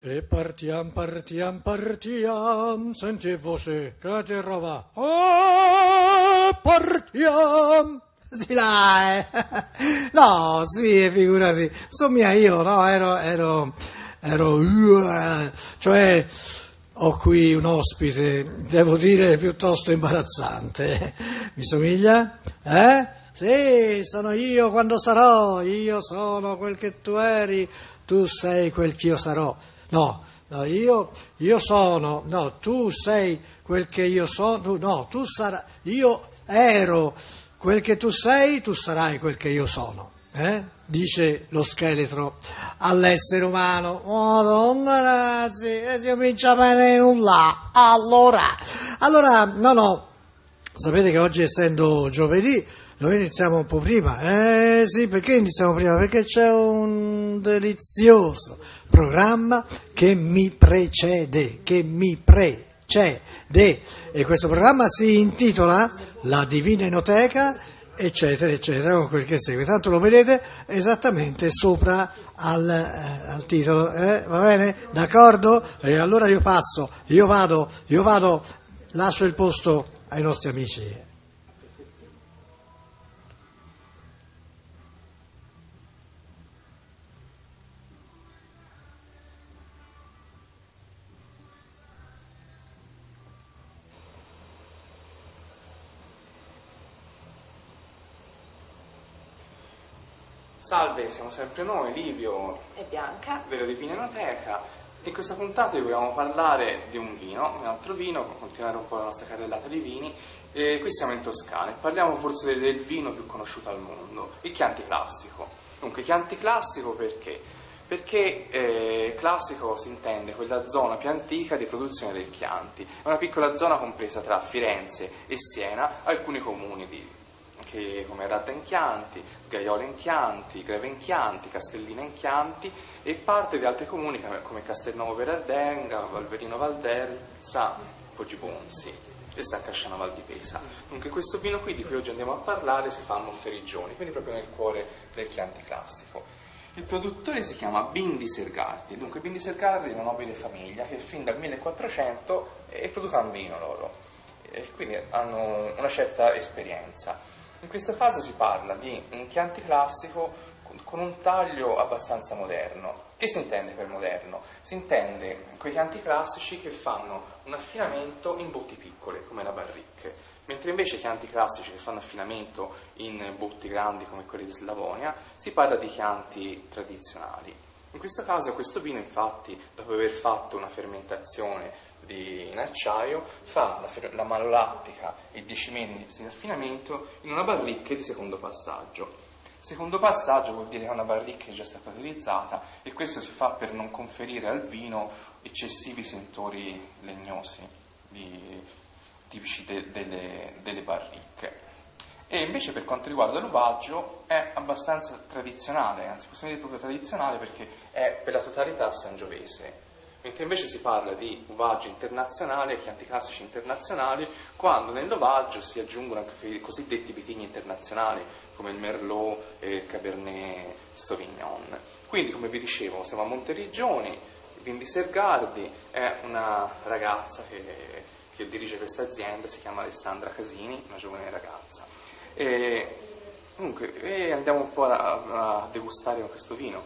E partiam, senti voce, che ti roba? Partiam! Sì, là, No, sì, figurati, sono mia io, no, cioè, ho qui un ospite, devo dire, piuttosto imbarazzante. Mi somiglia? Sì, sono io quando sarò, io sono quel che tu eri, tu sei quel che io sarò. No, io sono, no, tu sei quel che io sono, no, tu sarai, io ero quel che tu sei, tu sarai quel che io sono, dice lo scheletro all'essere umano. Oh, Madonna, ragazzi, si comincia a bene nulla. Allora, no, sapete che oggi, essendo giovedì, noi iniziamo un po' prima. Sì, perché iniziamo prima? Perché c'è un delizioso programma che mi precede, e questo programma si intitola La Divina Enoteca, eccetera, eccetera, con quel che segue. Tanto lo vedete esattamente sopra al titolo, va bene? D'accordo? E allora io vado, lascio il posto ai nostri amici. Salve, siamo sempre noi, Livio e Bianca, della Divina Enoteca. In questa puntata vi vogliamo parlare di un altro vino, per continuare un po' la nostra carrellata di vini. Qui siamo in Toscana e parliamo forse del vino più conosciuto al mondo, il Chianti Classico. Dunque, Chianti Classico perché? Perché classico si intende quella zona più antica di produzione del Chianti. È una piccola zona compresa tra Firenze e Siena, alcuni comuni come Radda in Chianti, Gaiola in Chianti, Greve in Chianti, Castellina in Chianti e parte di altri comuni come Castelnuovo Verardenga, Valverino Valdelsa, Poggibonsi e San Casciano Val di Pesa. Dunque questo vino qui di cui oggi andiamo a parlare si fa a Monteriggioni, quindi proprio nel cuore del Chianti Classico. Il produttore si chiama Bindi Sergardi, dunque Bindi Sergardi è una nobile famiglia che fin dal 1400 producono vino loro, e quindi hanno una certa esperienza. In questo caso si parla di un Chianti Classico con un taglio abbastanza moderno. Che si intende per moderno? Si intende quei Chianti classici che fanno un affinamento in botti piccole, come la barricche, mentre invece i Chianti classici che fanno affinamento in botti grandi, come quelli di Slavonia, si parla di Chianti tradizionali. In questo caso questo vino, infatti, dopo aver fatto una fermentazione in acciaio, fa la malolattica e 10 mesi di affinamento in una barricca di secondo passaggio. Secondo passaggio vuol dire che una barricca è già stata utilizzata, e questo si fa per non conferire al vino eccessivi sentori legnosi tipici delle barricche. E invece per quanto riguarda l'uvaggio è abbastanza tradizionale, anzi possiamo dire proprio tradizionale, perché è per la totalità sangiovese. Mentre invece si parla di uvaggio internazionale, Chianti classici internazionali, quando nell'uvaggio si aggiungono anche i cosiddetti vitigni internazionali, come il Merlot e il Cabernet Sauvignon. Quindi, come vi dicevo, siamo a Monteriggioni, Bindi Sergardi è una ragazza che dirige questa azienda, si chiama Alessandra Casini, una giovane ragazza. E andiamo un po' a degustare con questo vino.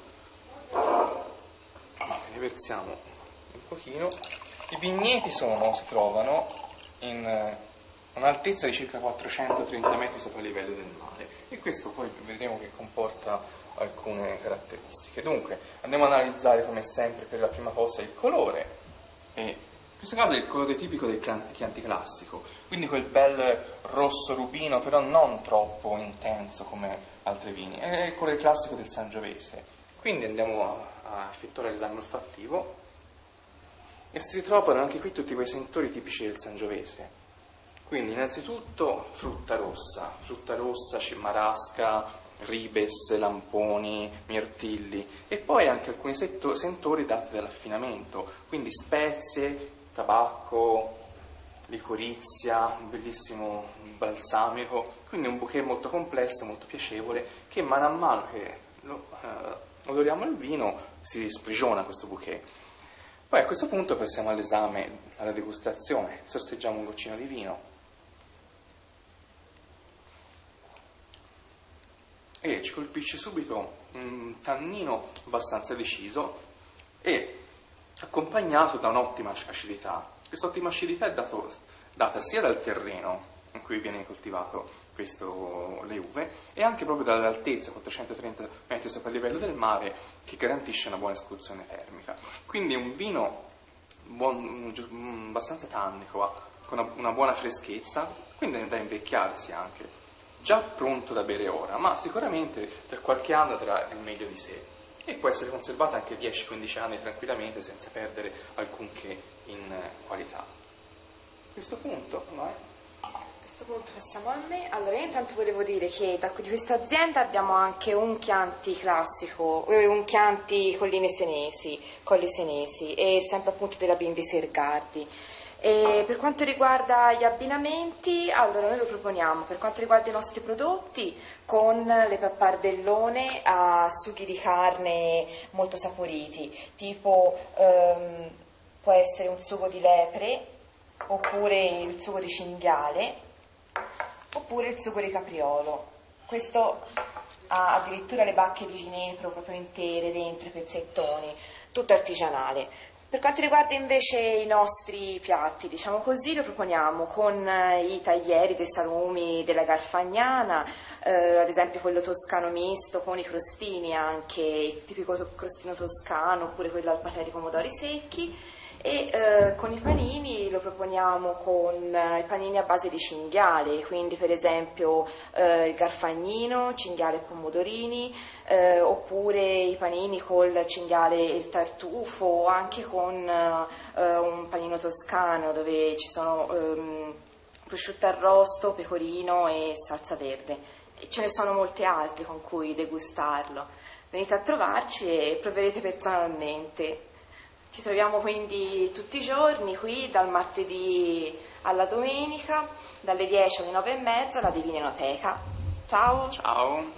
Ne versiamo un pochino. I vigneti si trovano in un'altezza di circa 430 metri sopra il livello del mare, e questo poi vedremo che comporta alcune caratteristiche. Dunque andiamo ad analizzare, come sempre, per la prima cosa il colore, e in questo caso è il colore tipico del Chianti Classico, quindi quel bel rosso rubino, però non troppo intenso come altri vini, è il colore classico del Sangiovese. Quindi andiamo a effettuare l'esame olfattivo e si ritrovano anche qui tutti quei sentori tipici del Sangiovese. Quindi innanzitutto frutta rossa, cimarrasca, ribes, lamponi, mirtilli, e poi anche alcuni sentori dati dall'affinamento, quindi spezie, tabacco, licorizia, un bellissimo balsamico, quindi un bouquet molto complesso, molto piacevole, che mano a mano che odoriamo il vino si sprigiona questo bouquet. Poi a questo punto passiamo all'esame, alla degustazione, sorseggiamo un goccino di vino e ci colpisce subito un tannino abbastanza deciso e accompagnato da un'ottima acidità. Quest'ottima acidità è data sia dal terreno in cui viene coltivato le uve e anche proprio dall'altezza, 430 metri sopra il livello del mare, che garantisce una buona escursione termica. Quindi è un vino abbastanza tannico, con una buona freschezza, quindi da invecchiarsi anche. Già pronto da bere ora, ma sicuramente per qualche anno darà il meglio di sé e può essere conservato anche 10-15 anni tranquillamente senza perdere alcunché in qualità. A questo punto, vai. A questo punto passiamo a me. Allora, io intanto volevo dire che di questa azienda abbiamo anche un Chianti classico, un Chianti Colli Senesi e sempre appunto della Bimbi Sergardi. E per quanto riguarda gli abbinamenti, allora noi lo proponiamo per quanto riguarda i nostri prodotti con le pappardellone a sughi di carne molto saporiti, tipo può essere un sugo di lepre, oppure il sugo di cinghiale, oppure il sugo di capriolo. Questo ha addirittura le bacche di ginepro proprio intere dentro, i pezzettoni, tutto artigianale. Per quanto riguarda invece i nostri piatti, diciamo così, lo proponiamo con i taglieri dei salumi della Garfagnana, ad esempio quello toscano misto con i crostini, anche il tipico crostino toscano, oppure quello al patè di pomodori secchi, e con i panini lo proponiamo con i panini a base di cinghiale, quindi per esempio il garfagnino, cinghiale e pomodorini, oppure i panini col cinghiale e il tartufo, o anche con un panino toscano dove ci sono prosciutto arrosto, pecorino e salsa verde. E ce ne sono molte altre con cui degustarlo. Venite a trovarci e proverete personalmente. Ci troviamo quindi tutti i giorni qui, dal martedì alla domenica, dalle 10 alle 9:30, alla Divina Enoteca. Ciao! Ciao!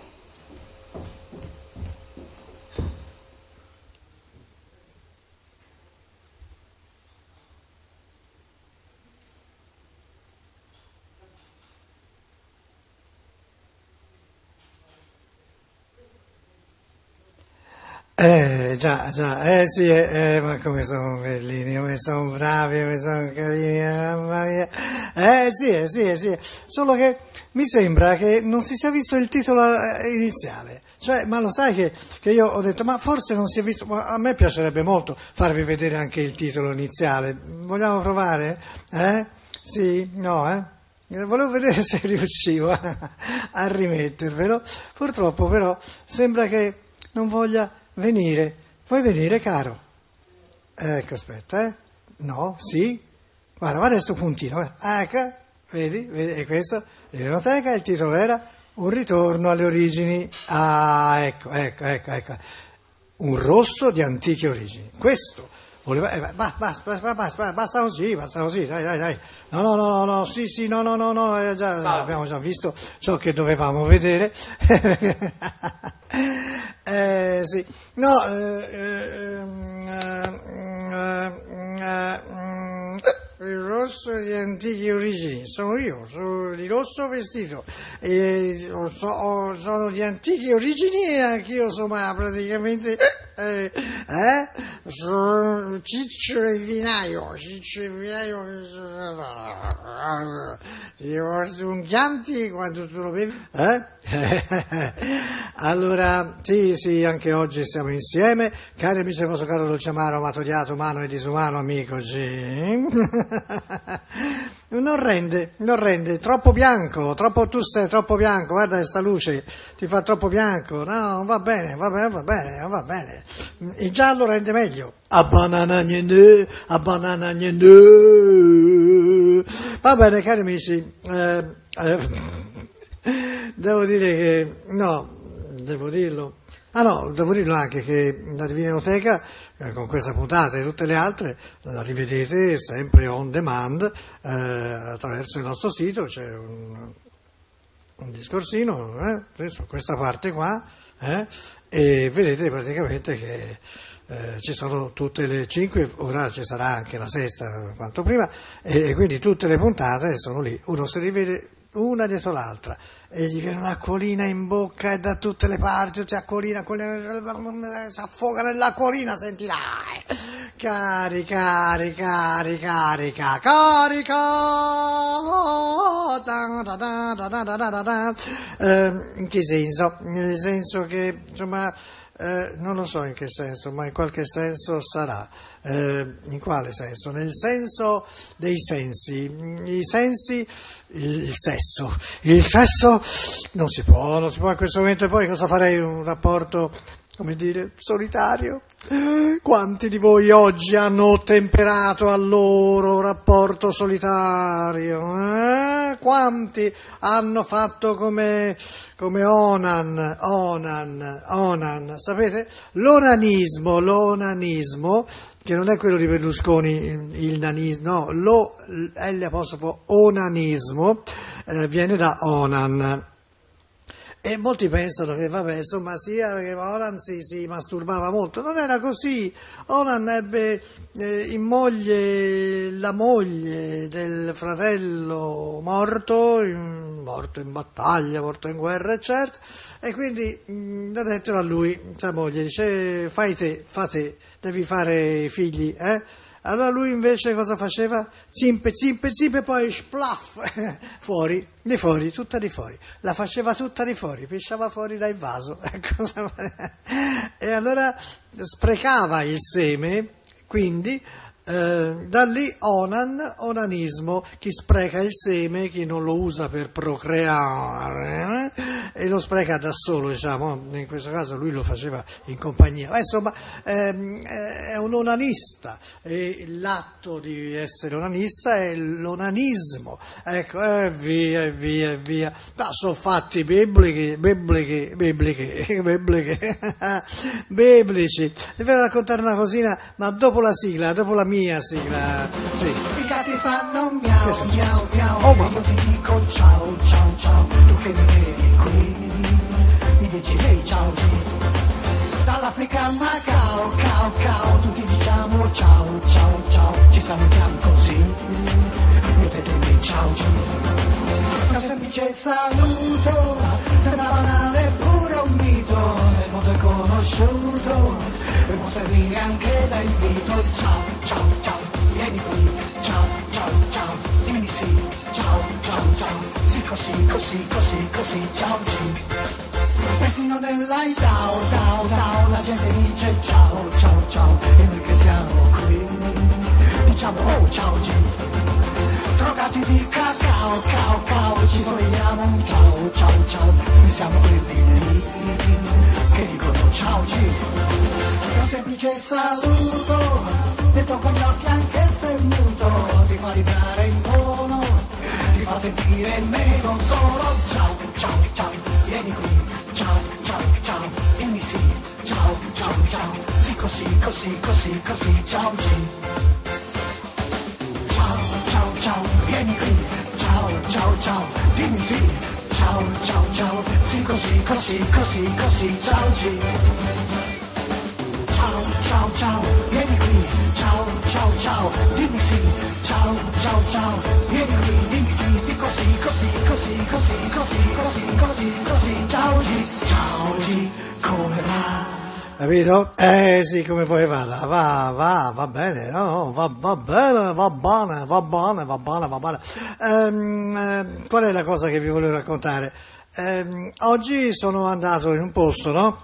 Già, sì, ma come sono bellini, come sono bravi, come sono carini, mamma mia. Sì, solo che mi sembra che non si sia visto il titolo iniziale. Cioè, ma lo sai che io ho detto, ma forse non si è visto, ma a me piacerebbe molto farvi vedere anche il titolo iniziale. Vogliamo provare? Sì? No, Volevo vedere se riuscivo a rimettervelo. Purtroppo però sembra che non voglia venire. Vuoi venire, caro? Ecco, aspetta, No, sì? Guarda, adesso puntino, Ecco, vedi, è questo, l'Enoteca, il titolo era Un ritorno alle origini. Ah, ecco. Un rosso di antiche origini. Questo voleva... basta così, dai. No, sì, no, abbiamo già visto ciò che dovevamo vedere. Sì, no, il rosso di antiche origini, sono io, sono di rosso vestito, sono di antiche origini e anch'io insomma praticamente sono Ciccio il vinaio, io un Chianti quando tu lo bevi, Allora, sì, anche oggi siamo insieme, cari amici del vostro caro dolce amaro, amato, odiato, umano e disumano amico G. Non rende, troppo bianco, tu sei troppo bianco, guarda questa luce, ti fa troppo bianco, no, va bene. Il giallo rende meglio. A banana niente. Va bene, cari amici, devo dire che, devo dirlo anche che la Divina Enoteca, con questa puntata e tutte le altre, la rivedete sempre on demand attraverso il nostro sito, c'è un discorsino su questa parte qua, e vedete praticamente che ci sono tutte le 5, ora ci sarà anche la sesta quanto prima, e quindi tutte le puntate sono lì, uno si rivede una dietro l'altra e gli viene un'acquolina in bocca e da tutte le parti c'è acquolina, si affoga nell'acquolina, sentirai, carica, in che senso? Nel senso che, insomma, non lo so in che senso, ma in qualche senso sarà. In quale senso? Nel senso dei sensi. I sensi, il sesso non si può in questo momento. E poi cosa farei? Un rapporto, come dire, solitario? Quanti di voi oggi hanno ottemperato al loro rapporto solitario? Quanti hanno fatto come Onan? Sapete? L'onanismo, che non è quello di Berlusconi, il nanismo, no, l'apostrofo onanismo, viene da Onan. E molti pensano che, vabbè, insomma, sia perché Onan si masturbava molto. Non era così. Onan ebbe in moglie la moglie del fratello morto in battaglia, morto in guerra, eccetera. E quindi dadettero a lui, sua moglie, dice, fa te, devi fare figli, Allora lui invece cosa faceva? Zimpe, poi splaff, tutta di fuori. La faceva tutta di fuori, pisciava fuori dal vaso. E allora sprecava il seme, quindi da lì onanismo, chi spreca il seme, chi non lo usa per procreare, e lo spreca da solo, diciamo, in questo caso lui lo faceva in compagnia. Ma insomma, è un onanista, e l'atto di essere onanista è l'onanismo. Ecco, via. Ma sono fatti biblici. Devo raccontare una cosina, ma dopo la mia sigla, sì. I gatti fanno miau, miau, miau, Oh, e io ti dico ciao, tu che mi vedi qui, mi dici hey ciao, dall'Africa Macao, cao, tutti diciamo ciao, ci salutiamo così, io te dico ciao, un semplice saluto, sembra banale pure un mito, nel mondo è conosciuto, e può servire anche da invito, ciao, vieni qui, ciao, dimmi sì, ciao, sì così, ciao, persino nell'Aidao, la gente dice ciao, e noi che siamo qui, diciamo oh ciao, drogati di cacao, ci togliamo un ciao, noi siamo quelli lì, che dicono ciao, è un semplice saluto, detto con gli occhi anche se muto, ti fa vibrare in tono, ti fa sentire me non solo, ciao, vieni qui, ciao, dimmi sì, ciao, sì così, ciao, vieni qui, ciao, dimmi sì, ciao, sì così, ciao, ciao, vieni qui, ciao, dimmi sì, ciao, vieni qui, dimmi sì così, ciao, come va? Capito? Sì, come poi vada, va bene, no, va bene. Qual è la cosa che vi volevo raccontare? Oggi sono andato in un posto, no?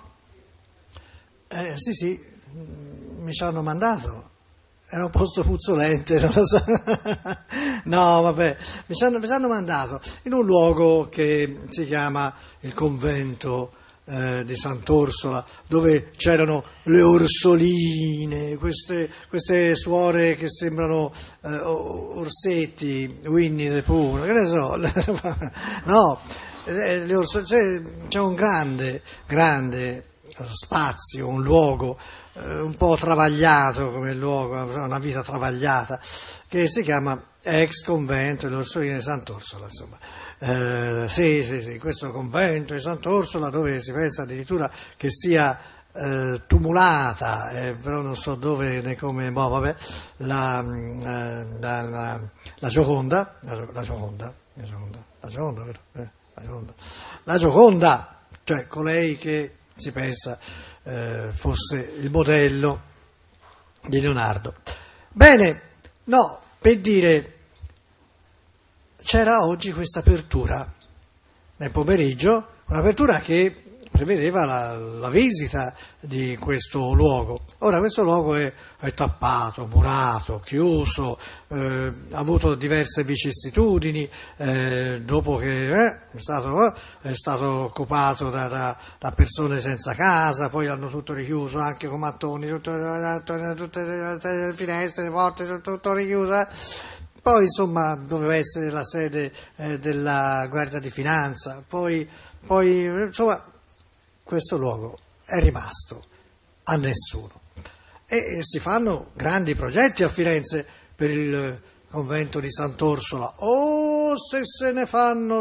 Sì, mi ci hanno mandato. Era un posto puzzolente, non lo so. No, vabbè, mi ci hanno mandato in un luogo che si chiama il convento di Sant'Orsola, dove c'erano le orsoline, queste suore che sembrano orsetti, Winnie the Pooh, che ne so, no, c'è un grande spazio, un luogo un po' travagliato come luogo, una vita travagliata, che si chiama ex convento delle orsoline di Sant'Orsola, insomma. Sì, questo convento di Sant'Orsola, dove si pensa addirittura che sia tumulata, però non so dove né come, vabbè, la Gioconda, la Gioconda, cioè colei che si pensa fosse il modello di Leonardo. Bene, no, per dire, c'era oggi questa apertura nel pomeriggio, un'apertura che prevedeva la visita di questo luogo. Ora questo luogo è tappato, murato, chiuso, ha avuto diverse vicissitudini, dopo che è stato occupato da persone senza casa, poi l'hanno tutto richiuso anche con mattoni, tutte le finestre, le porte, tutto richiuso. Poi insomma doveva essere la sede della Guardia di Finanza, poi insomma questo luogo è rimasto a nessuno e si fanno grandi progetti a Firenze per il convento di Sant'Orsola. Se ne fanno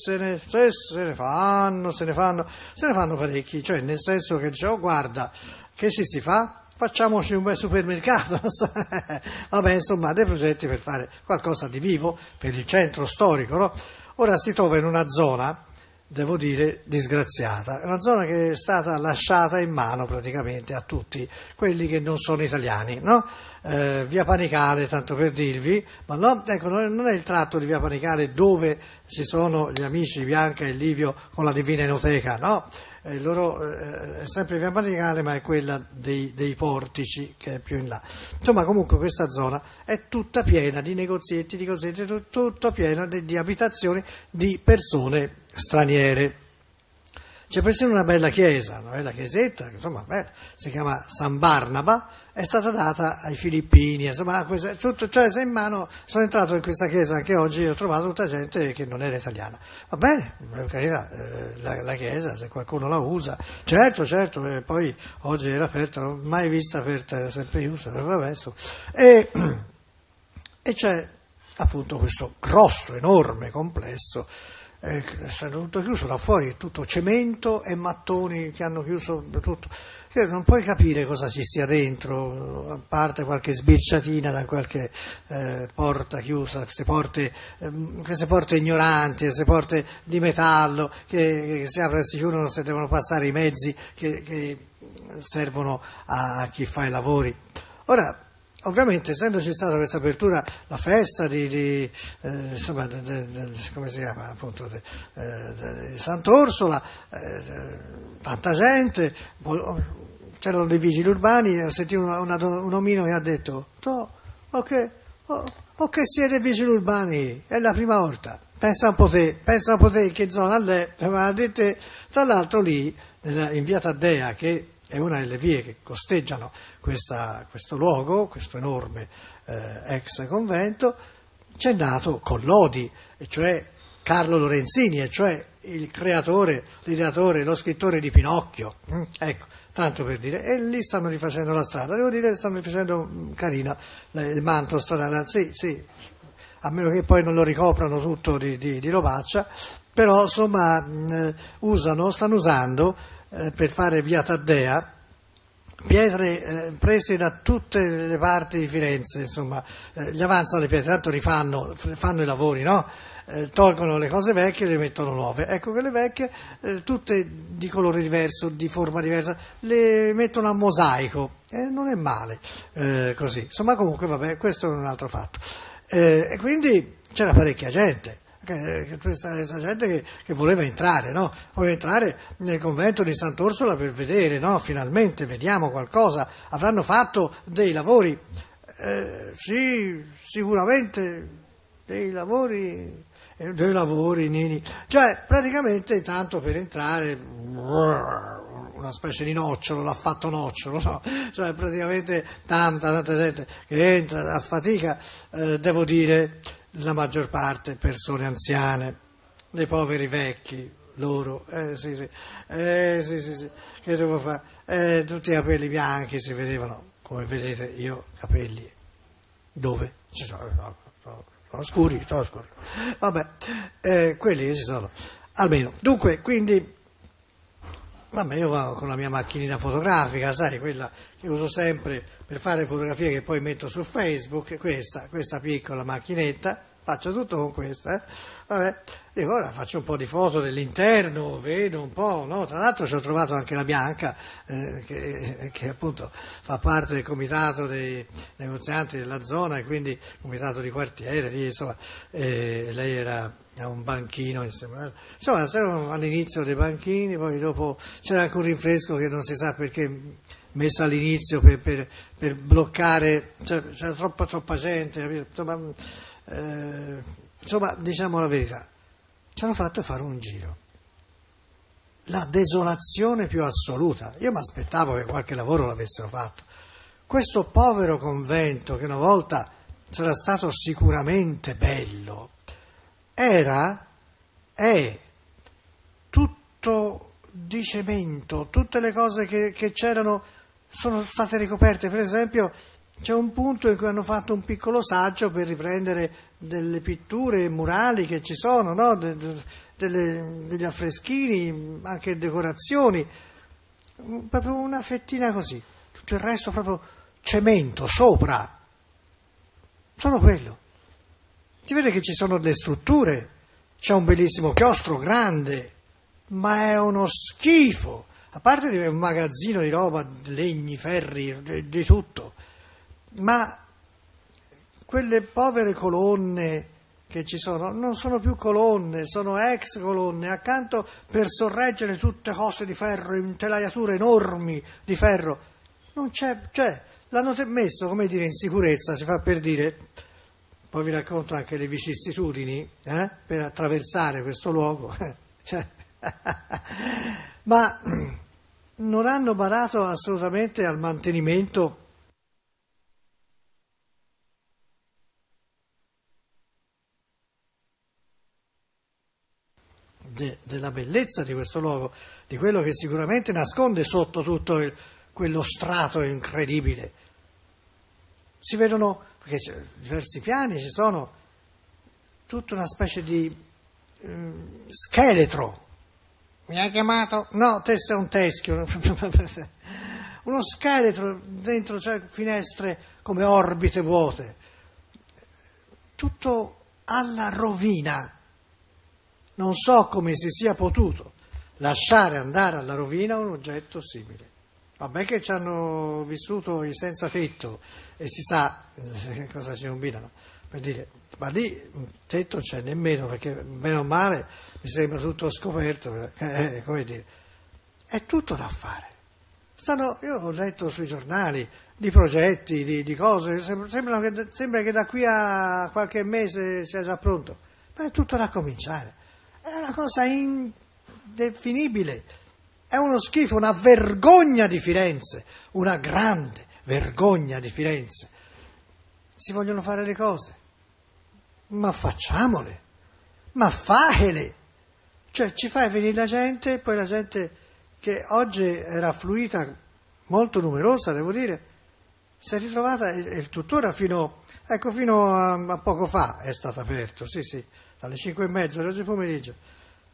parecchi, cioè nel senso che guarda, che si fa? Facciamoci un bel supermercato, vabbè, insomma, dei progetti per fare qualcosa di vivo per il centro storico, no? Ora si trova in una zona, devo dire, disgraziata, è una zona che è stata lasciata in mano praticamente a tutti quelli che non sono italiani, no? Via Panicale, tanto per dirvi, ma no, ecco, non è il tratto di Via Panicale dove ci sono gli amici Bianca e Livio con la Divina Enoteca, no? Loro è sempre Via Panicale, ma è quella dei portici che è più in là. Insomma, comunque questa zona è tutta piena di negozietti, di cosetti, tutto pieno di abitazioni di persone straniere. C'è persino una bella chiesetta, insomma, si chiama San Barnaba, è stata data ai filippini, insomma, cioè se in mano sono entrato in questa chiesa anche oggi e ho trovato tutta gente che non era italiana. Va bene, per carità, la chiesa, se qualcuno la usa, certo, poi oggi era aperta, non l'ho mai vista aperta, sempre chiusa, vabbè, insomma. E c'è appunto questo grosso, enorme complesso, è stato tutto chiuso da fuori, tutto cemento e mattoni che hanno chiuso tutto. Non puoi capire cosa ci sia dentro, a parte qualche sbirciatina da qualche porta chiusa, queste porte ignoranti, queste porte di metallo che si aprono e si chiudono se devono passare i mezzi che servono a chi fa i lavori. Ora, ovviamente, essendoci stata questa apertura, la festa insomma, come si chiama, appunto, di Sant'Orsola, tanta gente, c'erano dei vigili urbani, ho sentito un omino che ha detto, che siete vigili urbani, è la prima volta, pensa un po' te che zona l'è, ma dite, tra l'altro lì, in via Taddea, che è una delle vie che costeggiano questo luogo, questo enorme ex convento, c'è nato Collodi, e cioè Carlo Lorenzini, e cioè il creatore, l'ideatore, lo scrittore di Pinocchio, ecco, tanto per dire, e lì stanno rifacendo la strada, devo dire che stanno rifacendo carina il manto stradale, sì, a meno che poi non lo ricoprano tutto di robaccia, però insomma stanno usando per fare via Taddea pietre prese da tutte le parti di Firenze, insomma, gli avanzano le pietre, tanto fanno i lavori, no? Tolgono le cose vecchie e le mettono nuove. Ecco, quelle vecchie, tutte di colore diverso, di forma diversa, le mettono a mosaico, non è male così. Insomma, comunque, vabbè, questo è un altro fatto. E quindi c'era parecchia gente. Questa gente che voleva entrare, no? Voleva entrare nel convento di Sant'Orsola per vedere, no? Finalmente vediamo qualcosa, avranno fatto dei lavori, sì, sicuramente dei lavori, Nini, cioè praticamente tanto per entrare una specie di nocciolo, l'ha fatto nocciolo, no? Cioè praticamente tanta gente che entra a fatica, devo dire, la maggior parte persone anziane, dei poveri vecchi, loro, sì, che devo fare? Tutti i capelli bianchi si vedevano, come vedete io, capelli, dove? Ci sono, sono scuri, vabbè, quelli ci sono, almeno. Dunque, quindi, Vabbè, io vado con la mia macchinina fotografica, sai, quella che uso sempre per fare fotografie che poi metto su Facebook, questa piccola macchinetta, faccio tutto con questa, Vabbè, dico, ora faccio un po' di foto dell'interno, vedo un po', no? Tra l'altro ci ho trovato anche la Bianca, che appunto fa parte del comitato dei negozianti della zona e quindi comitato di quartiere, lì, insomma, lei era a un banchino insomma c'erano all'inizio dei banchini, poi dopo c'era anche un rinfresco che non si sa perché messo all'inizio per bloccare, c'era troppa gente, insomma diciamo la verità, ci hanno fatto fare un giro, la desolazione più assoluta. Io mi aspettavo che qualche lavoro l'avessero fatto. Questo povero convento, che una volta sarà stato sicuramente bello, è tutto di cemento, tutte le cose che c'erano sono state ricoperte. Per esempio c'è un punto in cui hanno fatto un piccolo saggio per riprendere delle pitture murali che ci sono, no? Degli affreschini, anche decorazioni, proprio una fettina così, tutto il resto proprio cemento sopra, solo quello. Si vede che ci sono delle strutture, c'è un bellissimo chiostro grande, ma è uno schifo, a parte di un magazzino di roba, legni, ferri, di tutto, ma quelle povere colonne che ci sono non sono più colonne, sono ex colonne, accanto per sorreggere tutte cose di ferro, intelaiature enormi di ferro, non c'è, cioè l'hanno messo, come dire, in sicurezza, si fa per dire. Poi vi racconto anche le vicissitudini per attraversare questo luogo, ma non hanno badato assolutamente al mantenimento della bellezza di questo luogo, di quello che sicuramente nasconde sotto tutto quello strato incredibile. Si vedono, perché c'è diversi piani, ci sono tutta una specie di scheletro. Mi hai chiamato? No, te sei un teschio. Uno scheletro dentro, cioè finestre come orbite vuote. Tutto alla rovina. Non so come si sia potuto lasciare andare alla rovina un oggetto simile. Vabbè che ci hanno vissuto i senza tetto e si sa cosa ci combinano, per dire, ma lì un tetto c'è nemmeno, perché bene o male mi sembra tutto scoperto, come dire, è tutto da fare. Io ho letto sui giornali di progetti, di cose, sembra che da qui a qualche mese sia già pronto, ma è tutto da cominciare, è una cosa indefinibile. È uno schifo, una vergogna di Firenze, una grande vergogna di Firenze. Si vogliono fare le cose, ma facciamole, ma fatele. Cioè ci fai venire la gente, poi la gente che oggi era affluita, molto numerosa devo dire, si è ritrovata e tuttora fino a poco fa è stato aperto, sì, dalle 5:30 di oggi pomeriggio.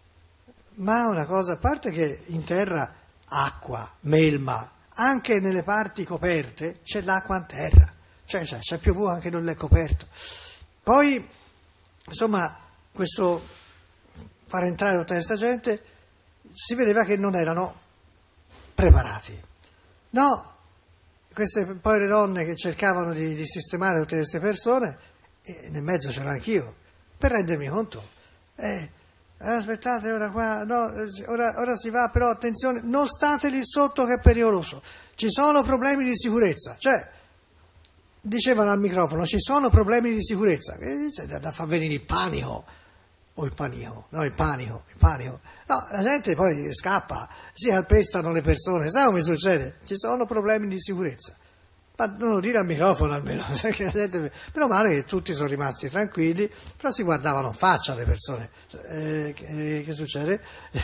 Ma una cosa, a parte che in terra acqua, melma, anche nelle parti coperte c'è l'acqua in terra, cioè c'è piovuto anche non è coperto. Poi, insomma, questo far entrare tutta questa gente si vedeva che non erano preparati. No, queste povere donne che cercavano di sistemare tutte queste persone, e nel mezzo c'ero anch'io, per rendermi conto. Aspettate, ora qua, no, ora si va, però attenzione, non state lì sotto che è pericoloso, ci sono problemi di sicurezza, cioè dicevano al microfono, ci sono problemi di sicurezza, da far venire il panico, il panico, no, la gente poi scappa, si calpestano le persone, sai come succede? Ci sono problemi di sicurezza. Ma non lo dire al microfono almeno, perché la gente, meno male che tutti sono rimasti tranquilli, però si guardavano in faccia le persone. Che succede?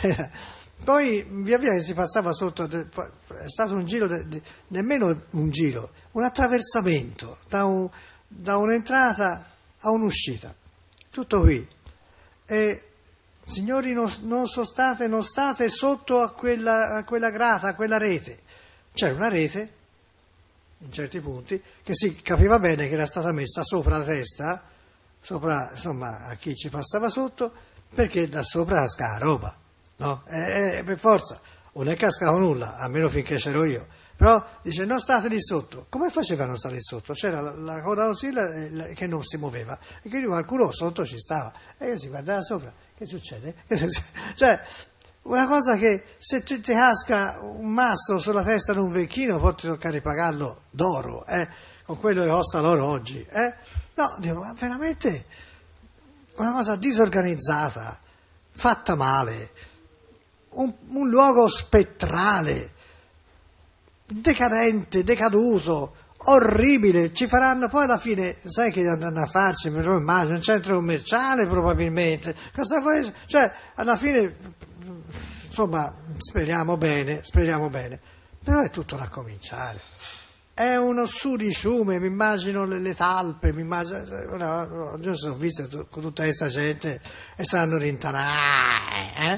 Poi via via che si passava sotto, è stato un giro, nemmeno un giro, un attraversamento da un'entrata a un'uscita, tutto qui. E signori, non state sotto a quella grata, a quella rete. C'era una rete, in certi punti, che si capiva bene che era stata messa sopra la testa, sopra, insomma, a chi ci passava sotto, perché da sopra cascava roba, no? Per forza, non è cascavo nulla, almeno finché c'ero io. Però dice non state lì sotto. Come facevano a stare lì sotto? C'era la coda così che non si muoveva e quindi qualcuno sotto ci stava e io si guardava sopra. Che succede? Cioè, una cosa che se ti casca un masso sulla testa di un vecchino può ti toccare pagarlo d'oro, con quello che costa l'oro oggi. No, dico, ma veramente una cosa disorganizzata, fatta male, un luogo spettrale, decadente, decaduto, orribile. Ci faranno poi alla fine, sai che andranno a farci, immagino, un centro commerciale probabilmente, cosa vuoi? Cioè alla fine, insomma, speriamo bene, però è tutto da cominciare, è uno sudiciume, mi immagino le talpe, oggi sono visto con tutta questa gente e stanno rintanando,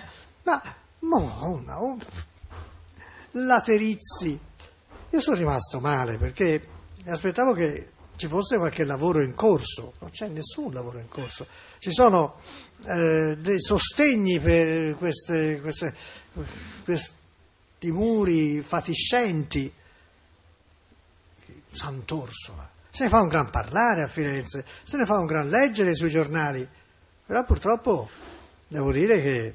ma laterizi. Io sono rimasto male perché aspettavo che ci fosse qualche lavoro in corso, non c'è nessun lavoro in corso, ci sono dei sostegni per questi muri fatiscenti. Sant'Orsola, se ne fa un gran parlare a Firenze, se ne fa un gran leggere sui giornali, però purtroppo devo dire che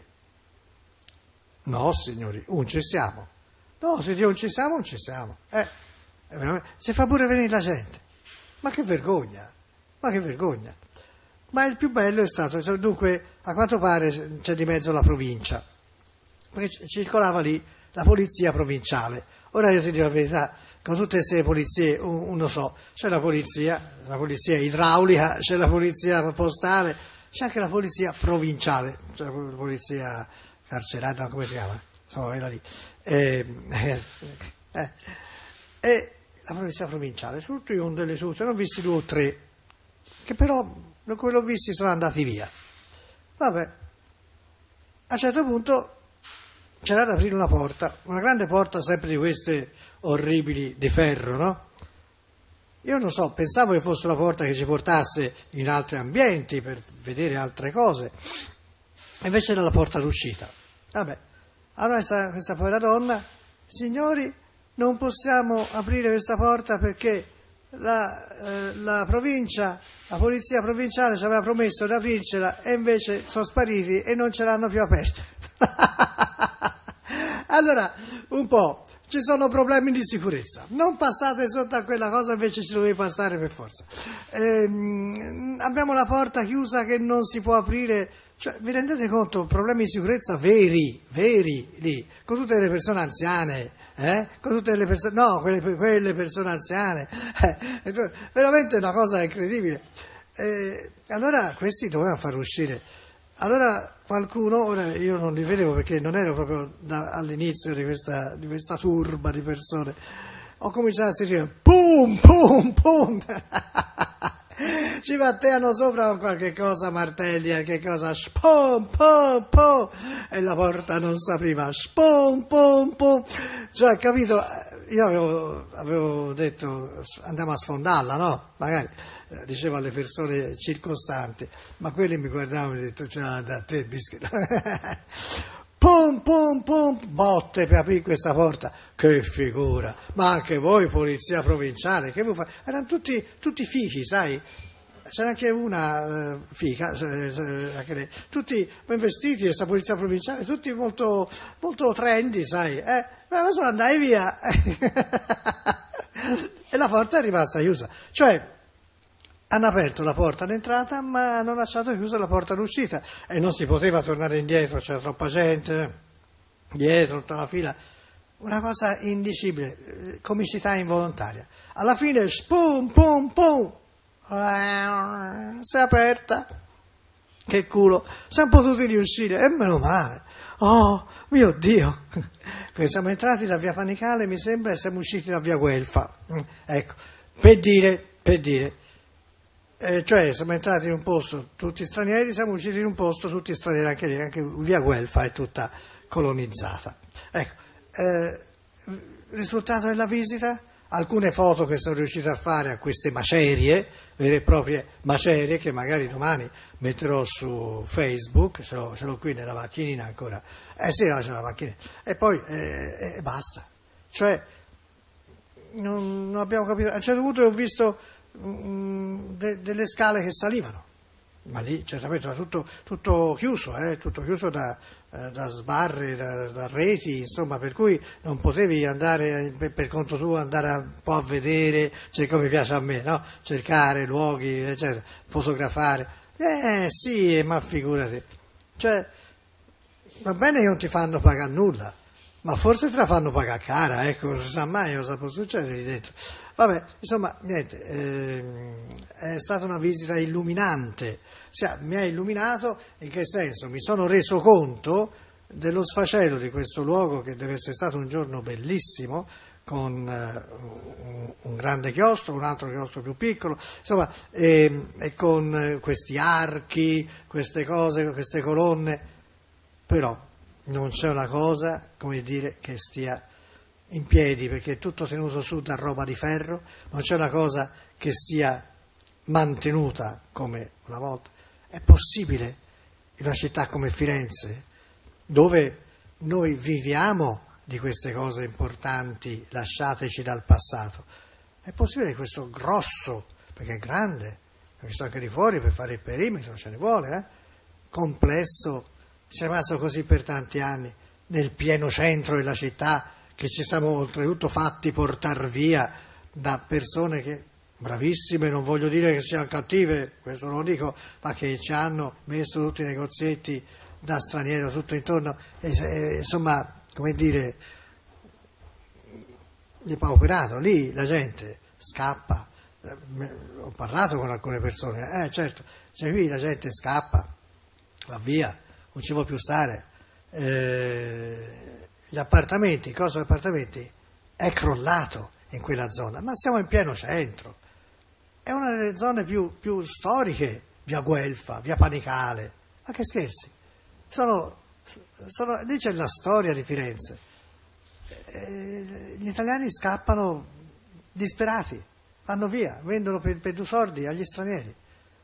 no signori, non ci siamo. No, se non ci siamo, non ci siamo. Si fa pure venire la gente. Ma che vergogna. Ma il più bello è stato, cioè, dunque, a quanto pare c'è di mezzo la provincia, perché circolava lì la polizia provinciale. Ora io ti dico la verità, con tutte queste polizie, uno so, c'è la polizia idraulica, c'è la polizia postale, c'è anche la polizia provinciale, c'è la polizia carceraria, no, come si chiama? Insomma, quella lì. E la polizia provinciale, tutti con delle tute, ne ho visti 2 o 3, che però, come l'ho visti, sono andati via. Vabbè, a un certo punto c'era da aprire una porta, una grande porta sempre di queste orribili di ferro, no? Io non so, pensavo che fosse una porta che ci portasse in altri ambienti per vedere altre cose, invece era la porta d'uscita. Vabbè, allora questa povera donna, signori, non possiamo aprire questa porta perché la provincia, la polizia provinciale ci aveva promesso di aprircela e invece sono spariti e non ce l'hanno più aperta. Allora, un po', ci sono problemi di sicurezza, non passate sotto a quella cosa, invece ci dovete passare per forza. Abbiamo la porta chiusa che non si può aprire, cioè vi rendete conto, problemi di sicurezza veri lì, con tutte le persone anziane, con tutte le persone, no, quelle persone anziane, veramente una cosa incredibile. Allora questi dovevano far uscire. Allora qualcuno, ora io non li vedevo perché non ero proprio all'inizio di questa turba di persone, ho cominciato a sentire pum pum pum, ci battevano sopra con qualche cosa, martelli, qualche cosa, spum pum pum, e la porta non si apriva, spum pum pum, cioè capito, io avevo detto andiamo a sfondarla, no? Magari dicevo alle persone circostanti, ma quelli mi guardavano e mi detto cioè da te bischetto. Pum pum pum, botte per aprire questa porta, che figura, ma anche voi polizia provinciale, che vuoi fare? Erano tutti fichi, sai, c'era anche una fica, tutti ben vestiti, questa polizia provinciale, tutti molto, molto trendy, sai, ma sono andati via e la porta è rimasta chiusa, cioè hanno aperto la porta d'entrata ma hanno lasciato chiusa la porta d'uscita e non si poteva tornare indietro, c'era troppa gente dietro, tutta la fila, una cosa indicibile, comicità involontaria. Alla fine spum pum pum, si è aperta, che culo, siamo potuti riuscire e meno male. Oh mio Dio, perché siamo entrati da via Panicale, mi sembra, e siamo usciti da via Guelfa, ecco, per dire. Cioè siamo entrati in un posto tutti stranieri, siamo usciti in un posto tutti stranieri anche lì, anche via Guelfa è tutta colonizzata. Ecco, risultato della visita, alcune foto che sono riuscito a fare a queste macerie, vere e proprie macerie, che magari domani metterò su Facebook, ce l'ho qui nella macchinina ancora, sì, no, c'è la macchinina, e poi basta, cioè non abbiamo capito, a un certo punto ho visto delle scale che salivano, ma lì certamente era tutto chiuso, tutto chiuso da sbarre, da reti, insomma, per cui non potevi andare per conto tuo, andare un po' a vedere, cioè come piace a me, no? Cercare luoghi, eccetera, fotografare. Sì, ma figurati, cioè va bene che non ti fanno pagare nulla, ma forse te la fanno pagare cara, ecco, non si sa mai cosa può succedere lì dentro. Vabbè, insomma, niente, è stata una visita illuminante, mi ha illuminato, in che senso? Mi sono reso conto dello sfacelo di questo luogo, che deve essere stato un giorno bellissimo, con un grande chiostro, un altro chiostro più piccolo, insomma, e con questi archi, queste cose, queste colonne, però non c'è una cosa, come dire, che stia in piedi, perché è tutto tenuto su da roba di ferro, non c'è una cosa che sia mantenuta come una volta. È possibile in una città come Firenze, dove noi viviamo di queste cose importanti lasciateci dal passato, è possibile che questo grosso, perché è grande, ho visto anche di fuori per fare il perimetro, ce ne vuole, complesso, sia rimasto così per tanti anni, nel pieno centro della città, che ci siamo oltretutto fatti portar via da persone che, bravissime, non voglio dire che siano cattive, questo non lo dico, ma che ci hanno messo tutti i negozietti da straniero tutto intorno, insomma, come dire, gli è pauperato. Lì la gente scappa, ho parlato con alcune persone, certo, cioè qui la gente scappa, va via, non ci vuole più stare. Gli appartamenti, il costo degli appartamenti è crollato in quella zona, ma siamo in pieno centro, è una delle zone più storiche, via Guelfa, via Panicale, ma che scherzi, lì c'è la storia di Firenze, gli italiani scappano disperati, vanno via, vendono per due soldi agli stranieri.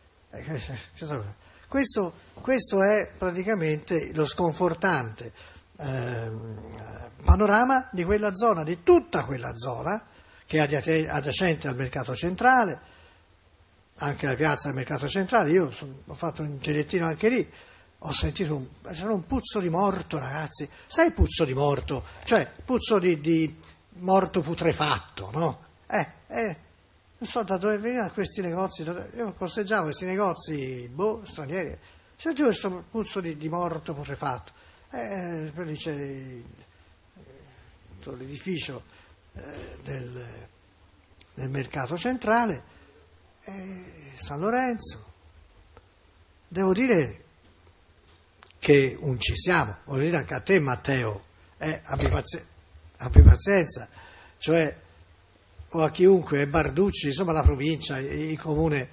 Questo è praticamente lo sconfortante panorama di quella zona, di tutta quella zona che è adiacente al mercato centrale, anche la piazza del mercato centrale. Io ho fatto un girettino anche lì, ho sentito c'era un puzzo di morto, ragazzi, sai, puzzo di morto, cioè puzzo di morto putrefatto, no? Non so da dove venivano questi negozi, io costeggiavo questi negozi stranieri, sentivo questo puzzo di morto putrefatto. Poi c'è l'edificio del mercato centrale, San Lorenzo. Devo dire che ci siamo, voglio dire anche a te, Matteo, abbi pazienza, cioè, o a chiunque, Barducci, insomma la provincia, il comune,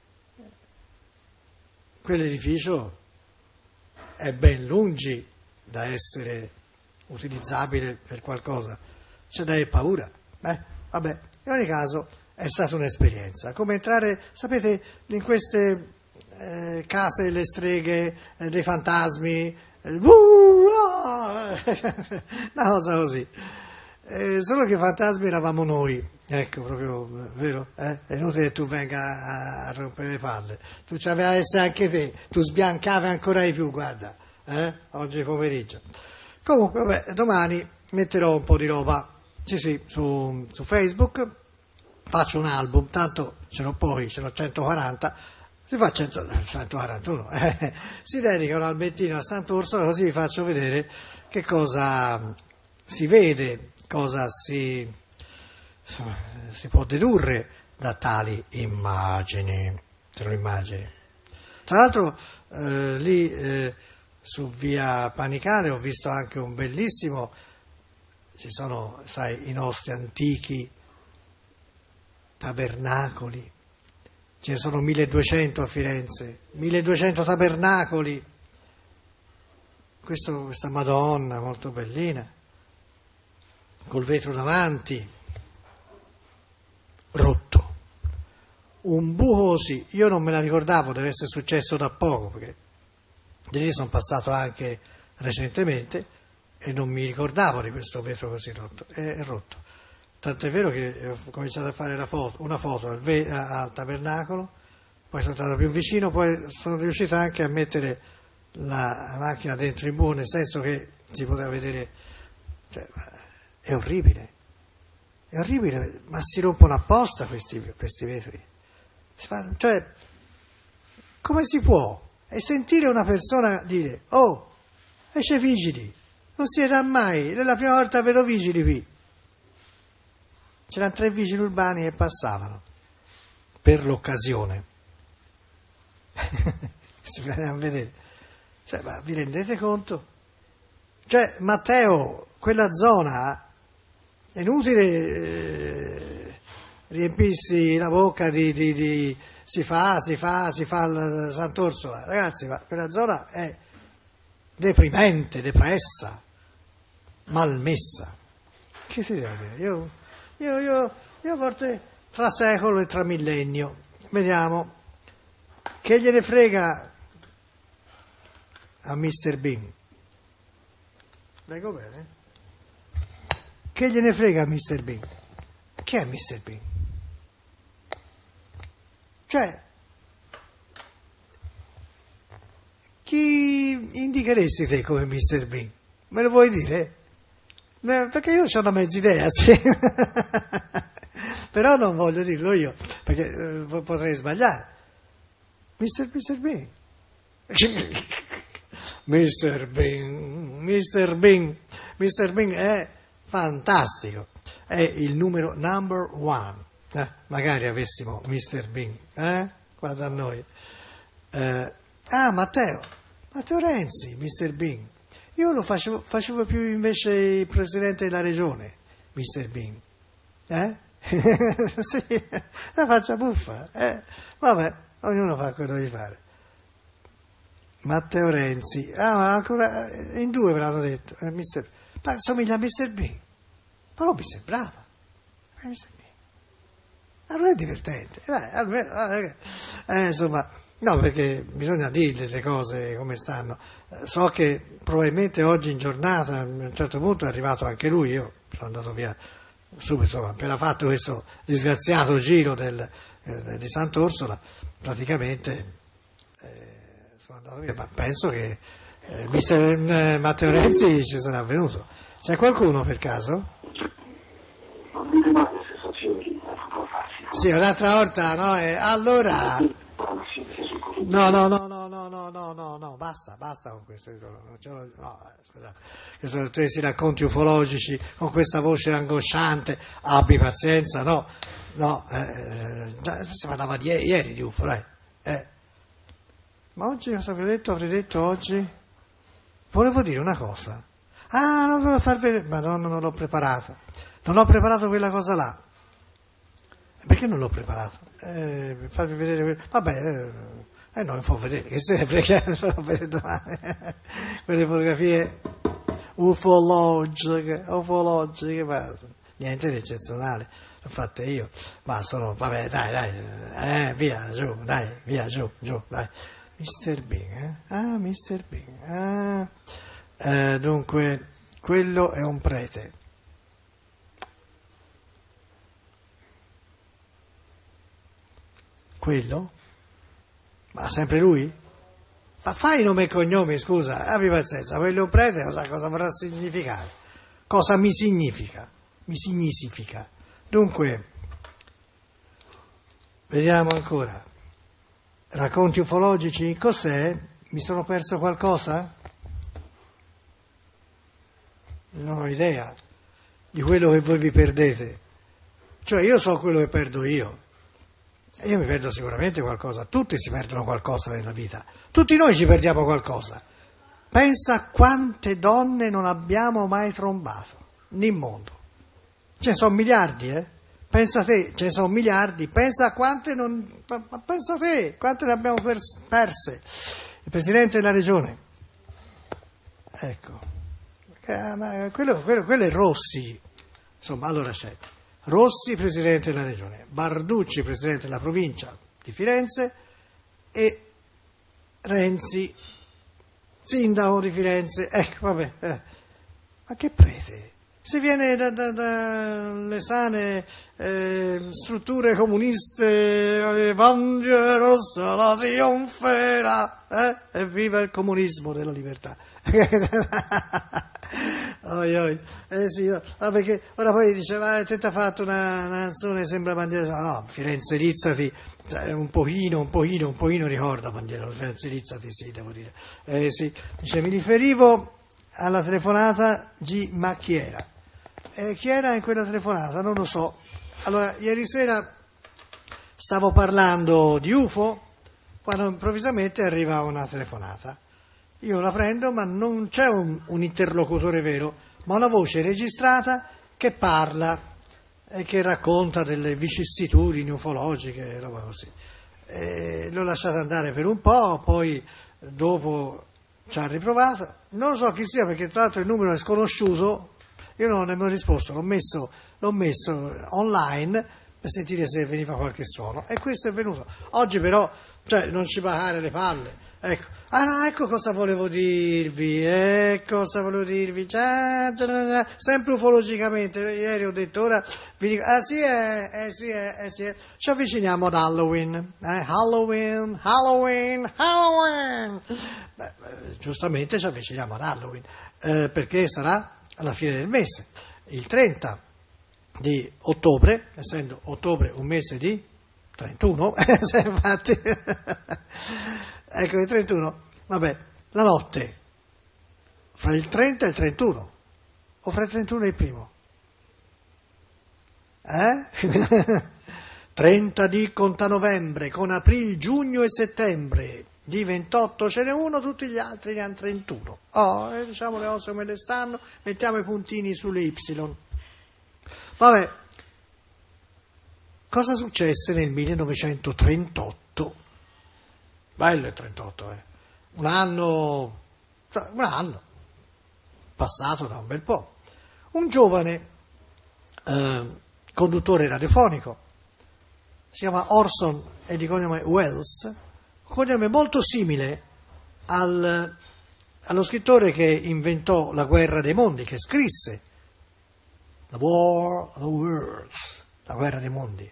quell'edificio è ben lungi da essere utilizzabile per qualcosa, c'è da avere paura. Vabbè, in ogni caso è stata un'esperienza, come entrare, sapete, in queste case delle streghe, dei fantasmi, una cosa così, solo che i fantasmi eravamo noi, ecco, proprio, vero? È inutile che tu venga a rompere le palle, tu ci avevi essere anche te, tu sbiancavi ancora di più, guarda, oggi pomeriggio. Comunque, vabbè, domani metterò un po' di roba, sì, su Facebook, faccio un album, tanto ce l'ho 140, si fa 141, si dedica un albettino a Sant'Orsola, così vi faccio vedere che cosa si vede, cosa si può dedurre da tali immagini, te lo immagini. Tra l'altro lì su via Panicale ho visto anche un bellissimo, ci sono, sai, i nostri antichi tabernacoli, ce ne sono 1200 a Firenze, 1200 tabernacoli, questa Madonna molto bellina, col vetro davanti, rotto. Un buco così, io non me la ricordavo, deve essere successo da poco, perché di lì sono passato anche recentemente e non mi ricordavo di questo vetro così rotto, è rotto. Tanto è vero che ho cominciato a fare una foto al tabernacolo, poi sono andato più vicino, poi sono riuscito anche a mettere la macchina dentro il buco, nel senso che si poteva vedere, cioè, è orribile, ma si rompono apposta questi vetri. Cioè, come si può? E sentire una persona dire, oh, e c'è vigili, non si era mai, è la prima volta vedo vigili qui. C'erano 3 vigili urbani che passavano per l'occasione. Si viene a vedere. Cioè, ma vi rendete conto? Cioè, Matteo, quella zona, è inutile riempirsi la bocca di si fa il Sant'Orsola. Ragazzi, ma quella zona è deprimente, depressa, malmessa. Che ti devo dire? Io a volte tra secolo e tra millennio, vediamo, che gliene frega a Mr. Bean? Leggo bene? Che gliene frega a Mr. Bean? Chi è Mr. Bean? Cioè, chi indicheresti te come Mr. Bean? Me lo vuoi dire? Perché io ho una mezza idea, sì. Però non voglio dirlo io, perché potrei sbagliare. Mr. Bean. Mr. Bean è fantastico, è il number 1. Magari avessimo Mr. Bean, qua da noi. Matteo Renzi, Mr. Bean. Io lo facevo più invece il presidente della regione, Mr. Bean. Sì, la faccia buffa. Vabbè, ognuno fa quello che gli pare. Matteo Renzi, ma ancora in 2 me l'hanno detto, ma somiglia a Mr. Bean, ma non mi sembrava. Mr. Bean. Allora è divertente, almeno, insomma, no, perché bisogna dire le cose come stanno. So che probabilmente oggi in giornata, a un certo punto è arrivato anche lui, io sono andato via subito, appena fatto questo disgraziato giro di Sant'Orsola, praticamente sono andato via, ma penso che Matteo Renzi ci sarà venuto. C'è qualcuno per caso? Non mi rimane sensazioni sì, un'altra volta, no? Allora no, basta con queste, scusate, tutti questi racconti ufologici con questa voce angosciante, abbi pazienza, si parlava ieri di UFO, ma oggi cosa vi ho detto? Avrei detto oggi? Volevo dire una cosa, non ve lo far vedere, Madonna, non l'ho preparato quella cosa là. Perché non l'ho preparato? Per farvi vedere, vabbè, non mi fa vedere, che se perché lo farò vedere domani. Quelle fotografie ufologiche, ma niente di eccezionale, l'ho fatte io, ma sono, vabbè, dai, via giù, dai. Mr. Bean, Mr. Bean, dunque, quello è un prete. Quello? Ma sempre lui? Ma fai nome e cognome, scusa, abbi pazienza, quello è un prete, cosa vorrà significare? Cosa mi significa? Mi significa. Dunque, vediamo ancora. Racconti ufologici, cos'è? Mi sono perso qualcosa? Non ho idea di quello che voi vi perdete. Cioè, io so quello che perdo io. Io mi perdo sicuramente qualcosa, tutti si perdono qualcosa nella vita, tutti noi ci perdiamo qualcosa. Pensa a quante donne non abbiamo mai trombato nel mondo. Ce ne sono miliardi, pensa te, ce ne sono miliardi, pensa a quante pensa te, quante ne abbiamo perse. Il Presidente della Regione, ecco, quello è Rossi, insomma, allora c'è Rossi, Presidente della Regione, Barducci, Presidente della Provincia di Firenze, e Renzi, Sindaco di Firenze, ecco, vabbè, ma che prete? Se viene dalle sane strutture comuniste, bandiera rossa, la trionferà, evviva il comunismo della libertà. Sì, perché ora poi diceva, te ha fatto una canzone, sembra bandiera, no, Firenze Rizzati, un pochino ricorda bandiera, Firenze Rizzati, sì, devo dire, sì, dice, mi riferivo alla telefonata ma chi era? Chi era in quella telefonata? Non lo so. Allora, ieri sera stavo parlando di UFO quando improvvisamente arriva una telefonata. Io la prendo, ma non c'è un interlocutore vero, ma una voce registrata che parla e che racconta delle vicissitudini ufologiche, roba così. L'ho lasciata andare per un po', poi dopo ci ha riprovato. Non lo so chi sia, perché tra l'altro il numero è sconosciuto. Io non ho nemmeno risposto, l'ho messo online per sentire se veniva qualche suono, e questo è venuto. Oggi però, non ci pagare le palle, ecco. Ecco cosa volevo dirvi, sempre ufologicamente. Ieri ho detto, ora vi dico, sì, ci avviciniamo ad Halloween, Halloween. Beh, giustamente ci avviciniamo ad Halloween, perché sarà alla fine del mese, il 30 di ottobre, essendo ottobre un mese di 31, infatti, ecco il 31, vabbè, la notte, fra il 30 e il 31, o fra il 31 e il primo, 30 di contanovembre, con aprile, giugno e settembre, di 28 ce n'è uno, tutti gli altri ne hanno 31. Diciamo le cose come le stanno, mettiamo i puntini sulle Y. Vabbè, cosa successe nel 1938? Bello il 38, un anno passato da un bel po'. Un giovane conduttore radiofonico, si chiama Orson e di cognome Welles, cognome molto simile allo scrittore che inventò La guerra dei mondi, che scrisse The War of the Worlds, La guerra dei mondi.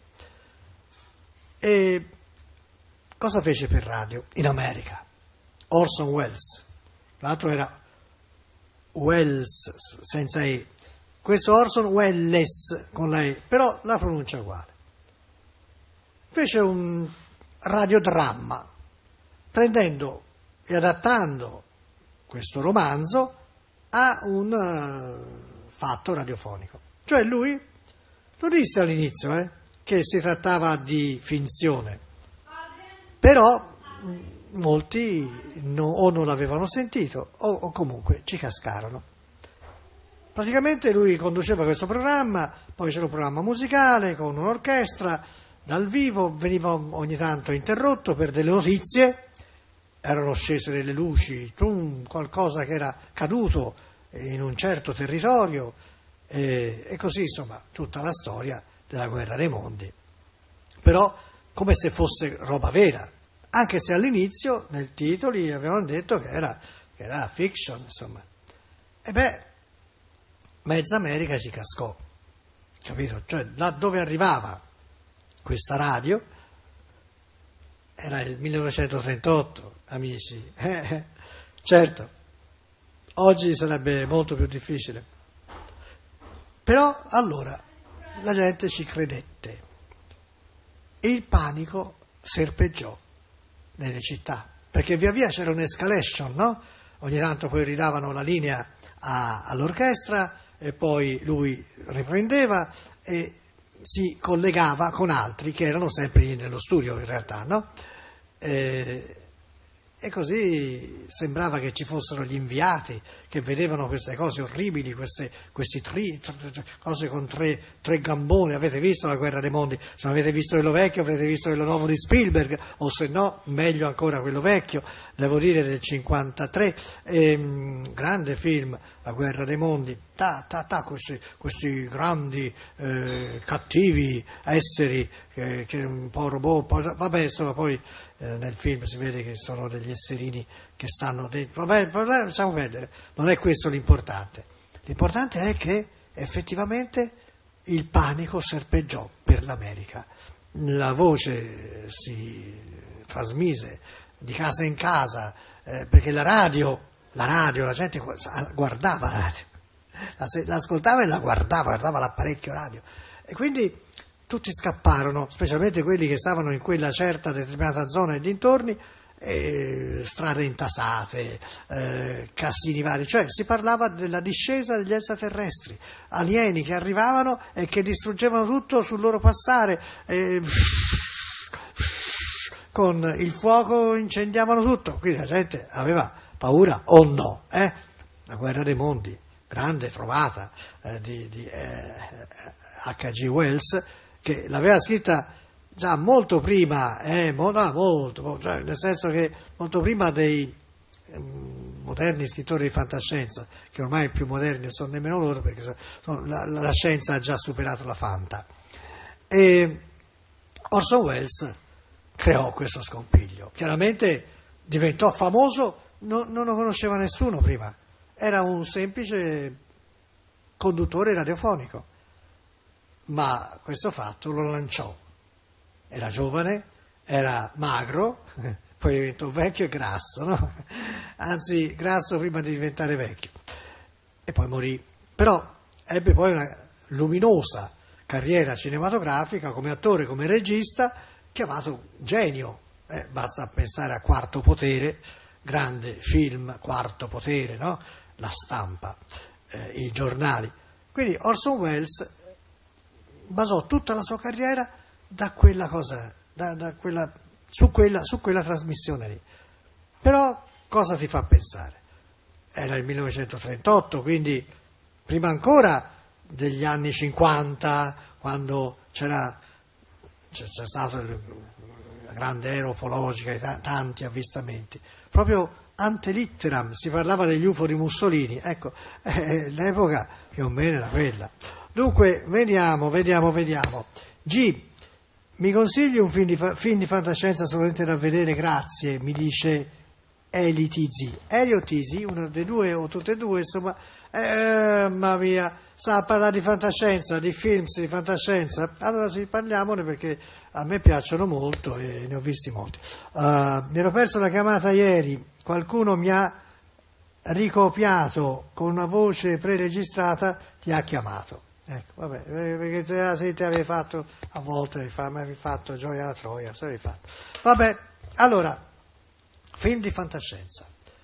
E cosa fece per radio in America? Orson Welles, l'altro era Wells senza E, questo Orson Welles con la E, però la pronuncia è uguale. Fece un radiodramma prendendo e adattando questo romanzo a un fatto radiofonico. Cioè lui lo disse all'inizio che si trattava di finzione, però molti o non l'avevano sentito o comunque ci cascarono. Praticamente lui conduceva questo programma, poi c'era un programma musicale con un'orchestra dal vivo, veniva ogni tanto interrotto per delle notizie, erano scese delle luci, qualcosa che era caduto in un certo territorio, e così insomma tutta la storia della guerra dei mondi, però come se fosse roba vera, anche se all'inizio nei titoli avevano detto che era fiction, insomma. E mezza America ci cascò, capito? Cioè là dove arrivava questa radio era il 1938, amici. Certo, oggi sarebbe molto più difficile, però allora la gente ci credette e il panico serpeggiò nelle città, perché via via c'era un'escalation, no? Ogni tanto poi ridavano la linea all'orchestra e poi lui riprendeva e si collegava con altri che erano sempre lì nello studio in realtà, no? E così sembrava che ci fossero gli inviati che vedevano queste cose orribili, queste cose con tre gamboni. Avete visto La Guerra dei Mondi? Se non avete visto quello vecchio avrete visto quello nuovo di Spielberg, o se no meglio ancora quello vecchio, devo dire del 53, grande film La Guerra dei Mondi, questi grandi cattivi esseri che un po' robot, vabbè, insomma, poi nel film si vede che sono degli esserini che stanno dentro. Vabbè, lasciamo perdere, non è questo l'importante. L'importante è che effettivamente il panico serpeggiò per l'America. La voce si trasmise di casa in casa, perché la radio, la gente guardava la radio, l'ascoltava e la guardava l'apparecchio radio. E quindi tutti scapparono, specialmente quelli che stavano in quella certa determinata zona e dintorni, strade intasate, casini vari, cioè si parlava della discesa degli extraterrestri, alieni che arrivavano e che distruggevano tutto sul loro passare, con il fuoco incendiavano tutto, quindi la gente aveva paura o no? La Guerra dei Mondi, grande trovata di H.G. Wells, che l'aveva scritta già molto prima, molto, cioè nel senso che molto prima dei moderni scrittori di fantascienza, che ormai più moderni non sono nemmeno loro, perché la scienza ha già superato la fanta. E Orson Welles creò questo scompiglio. Chiaramente diventò famoso, non lo conosceva nessuno prima, era un semplice conduttore radiofonico. Ma questo fatto lo lanciò. Era giovane, era magro, poi diventò vecchio e grasso, no? Anzi, grasso prima di diventare vecchio. E poi morì. Però ebbe poi una luminosa carriera cinematografica come attore, come regista, chiamato genio. Basta pensare a Quarto Potere, grande film, Quarto Potere, no? La Stampa, i giornali. Quindi Orson Welles basò tutta la sua carriera da quella cosa, su quella trasmissione lì. Però cosa ti fa pensare? Era il 1938, quindi prima ancora degli anni 50, quando c'è stata la grande era ufologica, tanti avvistamenti. Proprio ante litteram si parlava degli UFO di Mussolini, ecco, l'epoca più o meno era quella. Dunque, vediamo. G, mi consigli un film di fantascienza assolutamente da vedere? Grazie, mi dice Elio Tisi, uno dei due o tutte e due, insomma, mamma mia, sa parlare di fantascienza, di films di fantascienza? Allora sì, parliamone, perché a me piacciono molto e ne ho visti molti. Mi ero perso la chiamata ieri, qualcuno mi ha ricopiato con una voce preregistrata, ti ha chiamato. Ecco, vabbè, perché se ti avevi fatto, a volte mi avevi fatto Gioia alla Troia, se avevi fatto. Vabbè, allora, film di fantascienza.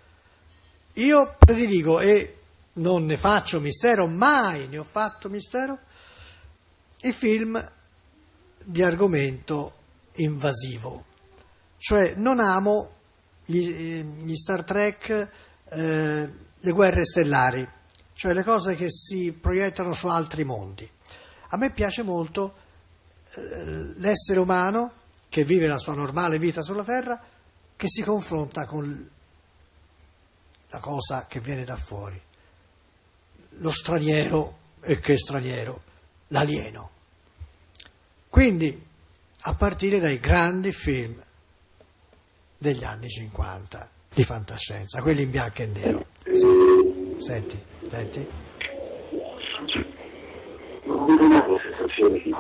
Io prediligo, e non ne faccio mistero, mai ne ho fatto mistero, i film di argomento invasivo. Cioè, non amo gli Star Trek, le guerre stellari, cioè le cose che si proiettano su altri mondi. A me piace molto l'essere umano che vive la sua normale vita sulla Terra, che si confronta con la cosa che viene da fuori, lo straniero, e che straniero, l'alieno. Quindi, a partire dai grandi film degli anni 50 di fantascienza, quelli in bianco e nero. Senti. Non vedo mai la sensazione di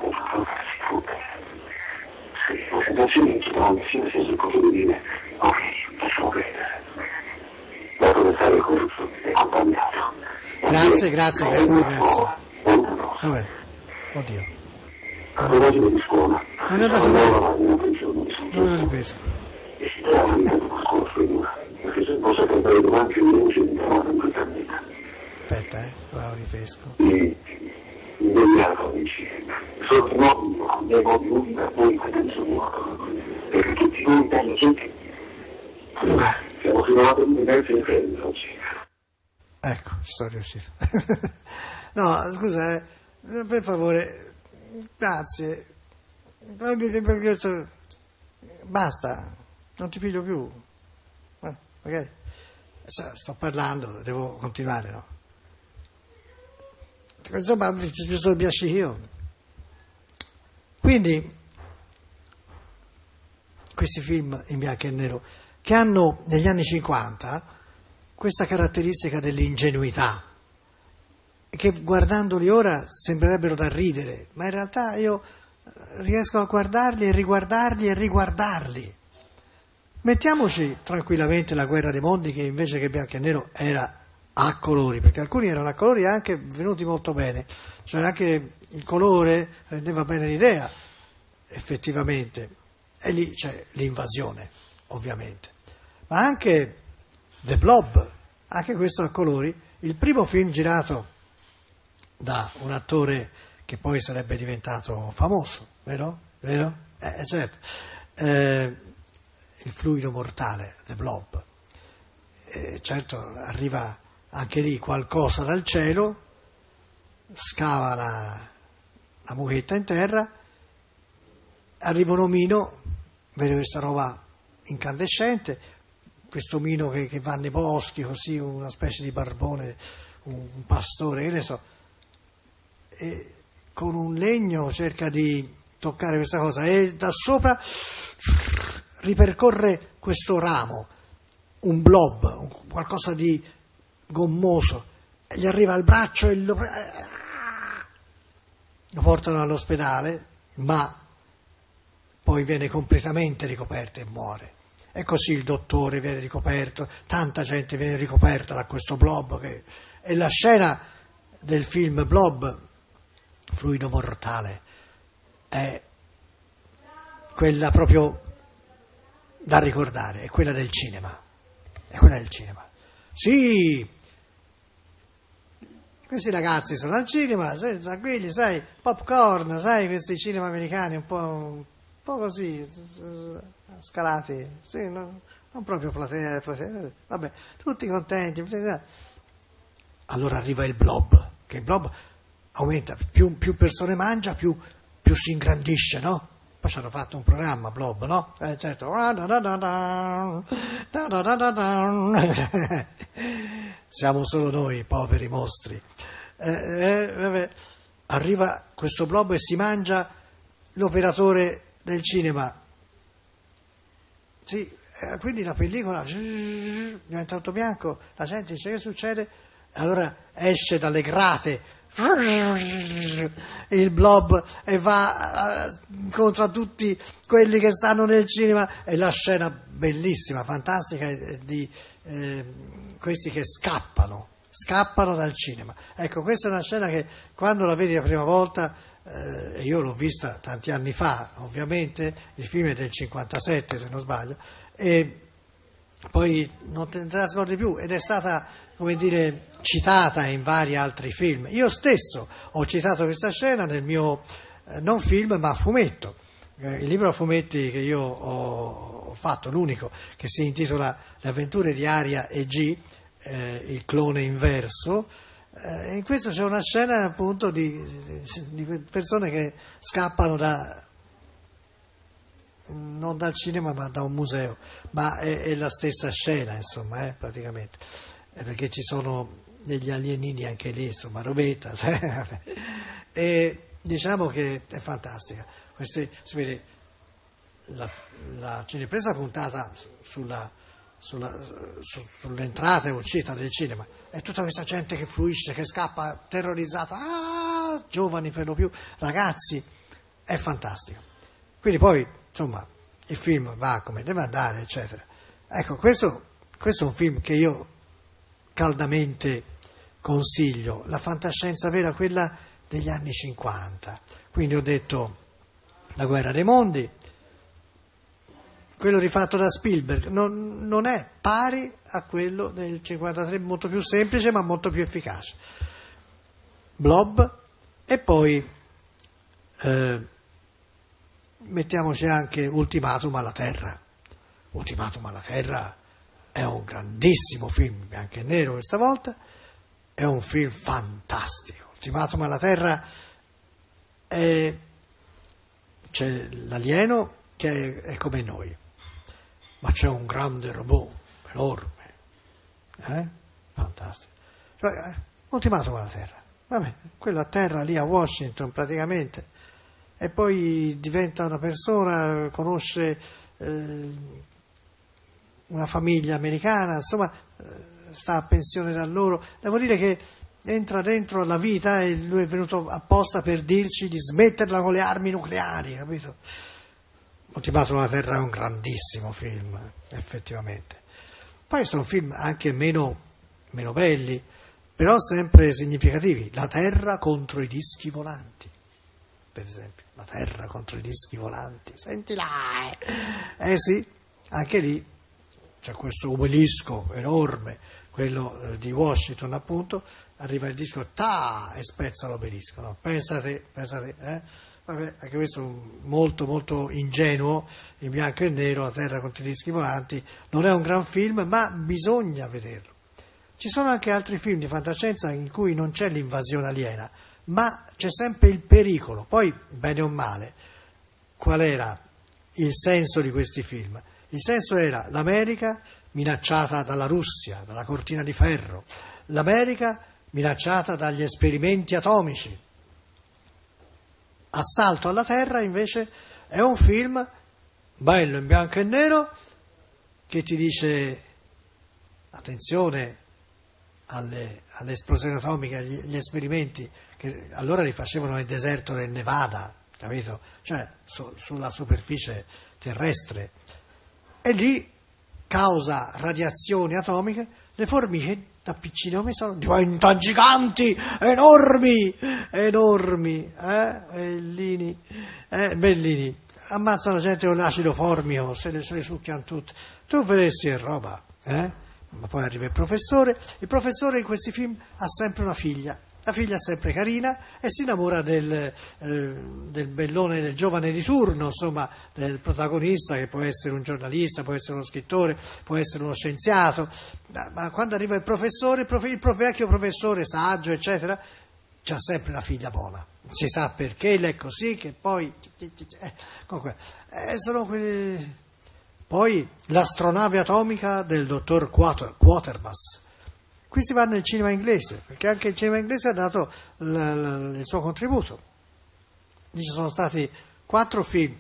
la sensazione che non sia nel senso cosa di dire, ok, lasciamo perdere. Da come stare corso è contaminato. Grazie. Dov'è? Oddio. Di scuola. Non è andato bene. Non lo ripesco. E si tratta di una scuola fredura, perché se posso cantare davanti a luce di trovare in questa vita. Aspetta, ora lo ripesco. Immediato, amici. Sotto noi abbiamo l'unica voi questa nuova, perché tutti noi intelligenti. Dov'è? trovato diversi film oggi. Ecco, ci sono riuscito. No, scusa, per favore, grazie. Basta, non ti piglio più. Ok? Sto parlando, devo continuare, no? Insomma, ci sono piaci io. Quindi, questi film in bianco e nero, che hanno negli anni 50 questa caratteristica dell'ingenuità, che guardandoli ora sembrerebbero da ridere, ma in realtà io riesco a guardarli e riguardarli e riguardarli. Mettiamoci tranquillamente La guerra dei mondi, che invece che bianco e nero era a colori, perché alcuni erano a colori anche venuti molto bene, cioè anche il colore rendeva bene l'idea, effettivamente, e lì c'è l'invasione, ovviamente. Ma anche The Blob, anche questo a colori, il primo film girato da un attore che poi sarebbe diventato famoso, vero? Vero? Certo. Il fluido mortale, The Blob. Certo, arriva anche lì qualcosa dal cielo, scava la mucchetta in terra, arriva un omino, vede questa roba incandescente, questo omino che va nei boschi, così, una specie di barbone, un pastore, che ne so, e con un legno cerca di toccare questa cosa e da sopra ripercorre questo ramo, un blob, qualcosa di gommoso, e gli arriva al braccio e lo portano all'ospedale, ma poi viene completamente ricoperto e muore. E così il dottore viene ricoperto, tanta gente viene ricoperta da questo blob, e la scena del film Blob, fluido mortale, è quella proprio da ricordare, è quella del cinema. È quella del cinema. Sì, questi ragazzi sono al cinema, tranquilli, sai, popcorn, sai, questi cinema americani un po' così, scalati, sì, non proprio platee, vabbè, tutti contenti. Allora arriva il blob, che il blob aumenta, più persone mangia, più si ingrandisce, no? Poi ci hanno fatto un programma, Blob, no? Certo. Siamo solo noi, poveri mostri. Arriva questo Blob e si mangia l'operatore del cinema. Sì, quindi la pellicola diventa tutto bianco, la gente dice che succede? Allora esce dalle grate il blob e va contro tutti quelli che stanno nel cinema, e la scena bellissima, fantastica di questi che scappano dal cinema. Ecco, questa è una scena che quando la vedi la prima volta, io l'ho vista tanti anni fa, ovviamente, il film è del 57 se non sbaglio, e poi non te la scordi più, ed è stata, come dire, citata in vari altri film. Io stesso ho citato questa scena nel mio non film ma fumetto, il libro a fumetti che io ho fatto, l'unico, che si intitola Le avventure di Aria e G, il clone inverso. In questo c'è una scena appunto di persone che scappano non dal cinema ma da un museo, ma è la stessa scena, insomma, praticamente, perché ci sono degli alienini anche lì, insomma, robetta, e diciamo che è fantastica. Si vede la cinepresa puntata sull'entrata e uscita del cinema, e tutta questa gente che fluisce, che scappa terrorizzata, giovani per lo più, ragazzi, è fantastico. Quindi poi, insomma, il film va come deve andare, eccetera. Ecco, questo è un film che io caldamente consiglio, la fantascienza vera, quella degli anni 50. Quindi ho detto La guerra dei mondi, quello rifatto da Spielberg non è pari a quello del 53, molto più semplice ma molto più efficace. Blob, e poi mettiamoci anche Ultimatum alla Terra. Ultimatum alla Terra è un grandissimo film, bianco e nero questa volta, è un film fantastico. Ultimatum alla Terra c'è l'alieno che è come noi, ma c'è un grande robot enorme, fantastico. Ultimatum alla Terra, vabbè, quello a terra lì a Washington praticamente, e poi diventa una persona, conosce una famiglia americana, insomma sta a pensione da loro. Devo dire che entra dentro la vita e lui è venuto apposta per dirci di smetterla con le armi nucleari, capito? Ultimatum alla Terra è un grandissimo film, effettivamente. Poi sono film anche meno belli, però sempre significativi. La Terra contro i dischi volanti, per esempio. La Terra contro i dischi volanti, senti là! Sì, anche lì c'è questo obelisco enorme, quello di Washington appunto, arriva il disco, e spezza l'obelisco, no? Pensate, Vabbè, anche questo molto molto ingenuo, in bianco e nero, La Terra contro i dischi volanti, non è un gran film, ma bisogna vederlo. Ci sono anche altri film di fantascienza in cui non c'è l'invasione aliena, ma c'è sempre il pericolo. Poi, bene o male, qual era il senso di questi film? Il senso era l'America minacciata dalla Russia, dalla cortina di ferro, l'America minacciata dagli esperimenti atomici. Assalto alla Terra, invece, è un film bello in bianco e nero che ti dice attenzione alle esplosioni atomiche, agli esperimenti che allora li facevano nel deserto del Nevada, capito? Cioè sulla superficie terrestre. E lì causa radiazioni atomiche, le formiche da piccine come sono diventano giganti, enormi, bellini, ammazzano la gente con l'acido formico, se le succhiano tutte. Tu vedessi che roba, Ma poi arriva il professore in questi film ha sempre una figlia. La figlia è sempre carina e si innamora del bellone, del giovane di turno, insomma, del protagonista, che può essere un giornalista, può essere uno scrittore, può essere uno scienziato. Ma quando arriva il professore, il vecchio professore saggio, eccetera, c'ha sempre la figlia buona. Si sa perché lei è così, che poi comunque, sono quelli. Poi l'astronave atomica del dottor Quatermass. Qui si va nel cinema inglese, perché anche il cinema inglese ha dato il suo contributo. Ci sono stati 4 film,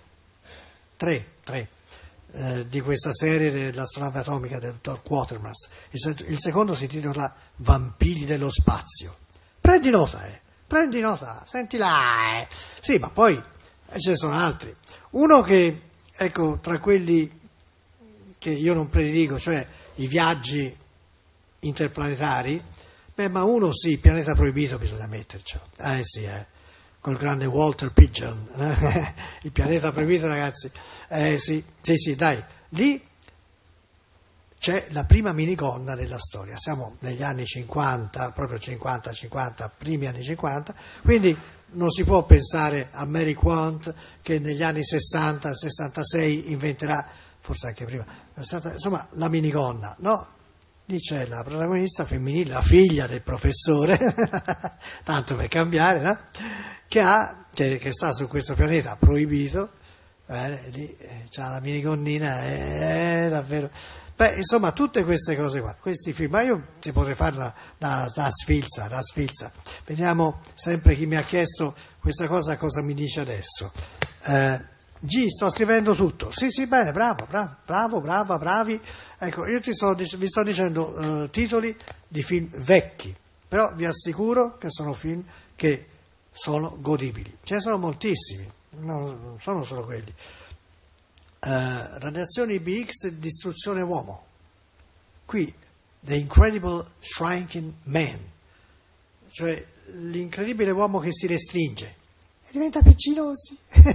3 di questa serie dell'astronave atomica del dottor Quatermass. Il secondo si intitola Vampiri dello spazio. Prendi nota, senti là. Sì, ma poi ce ne sono altri. Uno che, ecco, tra quelli che io non prediligo, cioè i viaggi interplanetari, ma uno sì, Pianeta Proibito bisogna mettercelo, col grande Walter Pigeon, il Pianeta Proibito, ragazzi, sì, dai, lì c'è la prima minigonna della storia, siamo negli anni 50, proprio 50, primi anni 50, quindi non si può pensare a Mary Quant che negli anni 60, 66 inventerà, forse anche prima, insomma, la minigonna, no? Lì c'è la protagonista femminile, la figlia del professore, tanto per cambiare, no? Che sta su questo pianeta proibito, lì c'ha la minigonnina, è davvero. Beh, insomma, tutte queste cose qua, questi film, ma io ti potrei fare la sfilza. Vediamo sempre chi mi ha chiesto questa cosa mi dice adesso. Sto scrivendo tutto. Sì, bene, bravo, bravi. Ecco, io vi sto dicendo titoli di film vecchi, però vi assicuro che sono film che sono godibili. Ce ne sono moltissimi, non sono solo quelli. Radiazioni BX e distruzione uomo. Qui The Incredible Shrinking Man, cioè l'incredibile uomo che si restringe e diventa piccino così.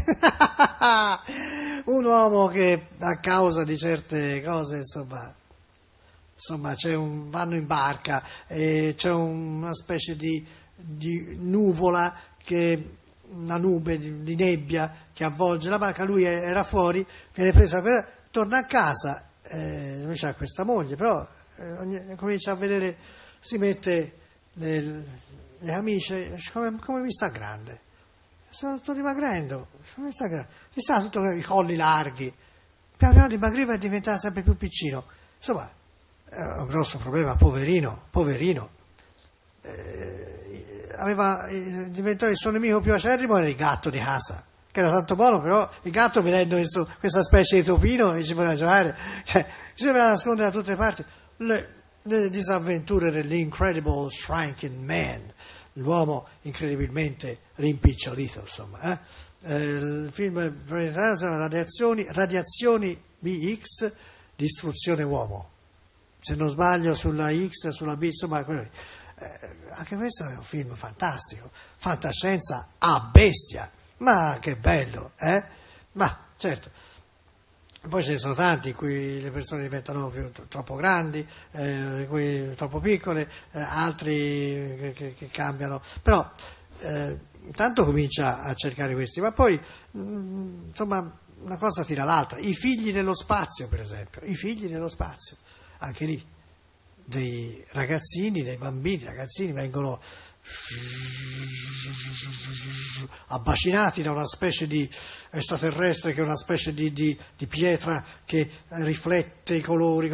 Un uomo che a causa di certe cose, insomma vanno in barca e c'è una specie di nuvola, una nube di nebbia che avvolge la barca, lui era fuori, viene preso, torna a casa lui ha questa moglie, però comincia a vedere, si mette le camicie, come mi sta grande, sto dimagrendo, come mi sta grande, mi sta tutto i colli larghi, piano piano dimagriva e diventava sempre più piccino, insomma è un grosso problema, poverino, diventò il suo nemico più acerrimo era il gatto di casa, che era tanto buono, però il gatto, vedendo questa specie di topino che ci voleva giocare, cioè si doveva nascondere da tutte le parti. Le disavventure dell'Incredible Shrinking Man, l'uomo incredibilmente rimpicciolito, insomma. Il film planetario si chiama Radiazioni BX, Distruzione Uomo. Se non sbaglio, sulla X, sulla B, insomma, quello lì. Anche questo è un film fantastico, fantascienza a bestia, ma che bello, Ma certo, poi ce ne sono tanti in cui le persone diventano troppo grandi, in cui troppo piccole, altri che cambiano, però intanto comincia a cercare questi, ma poi insomma una cosa tira l'altra. I figli dello spazio, per esempio, anche lì dei ragazzini, dei bambini, ragazzini vengono abbacinati da una specie di extraterrestre che è una specie di pietra che riflette i colori,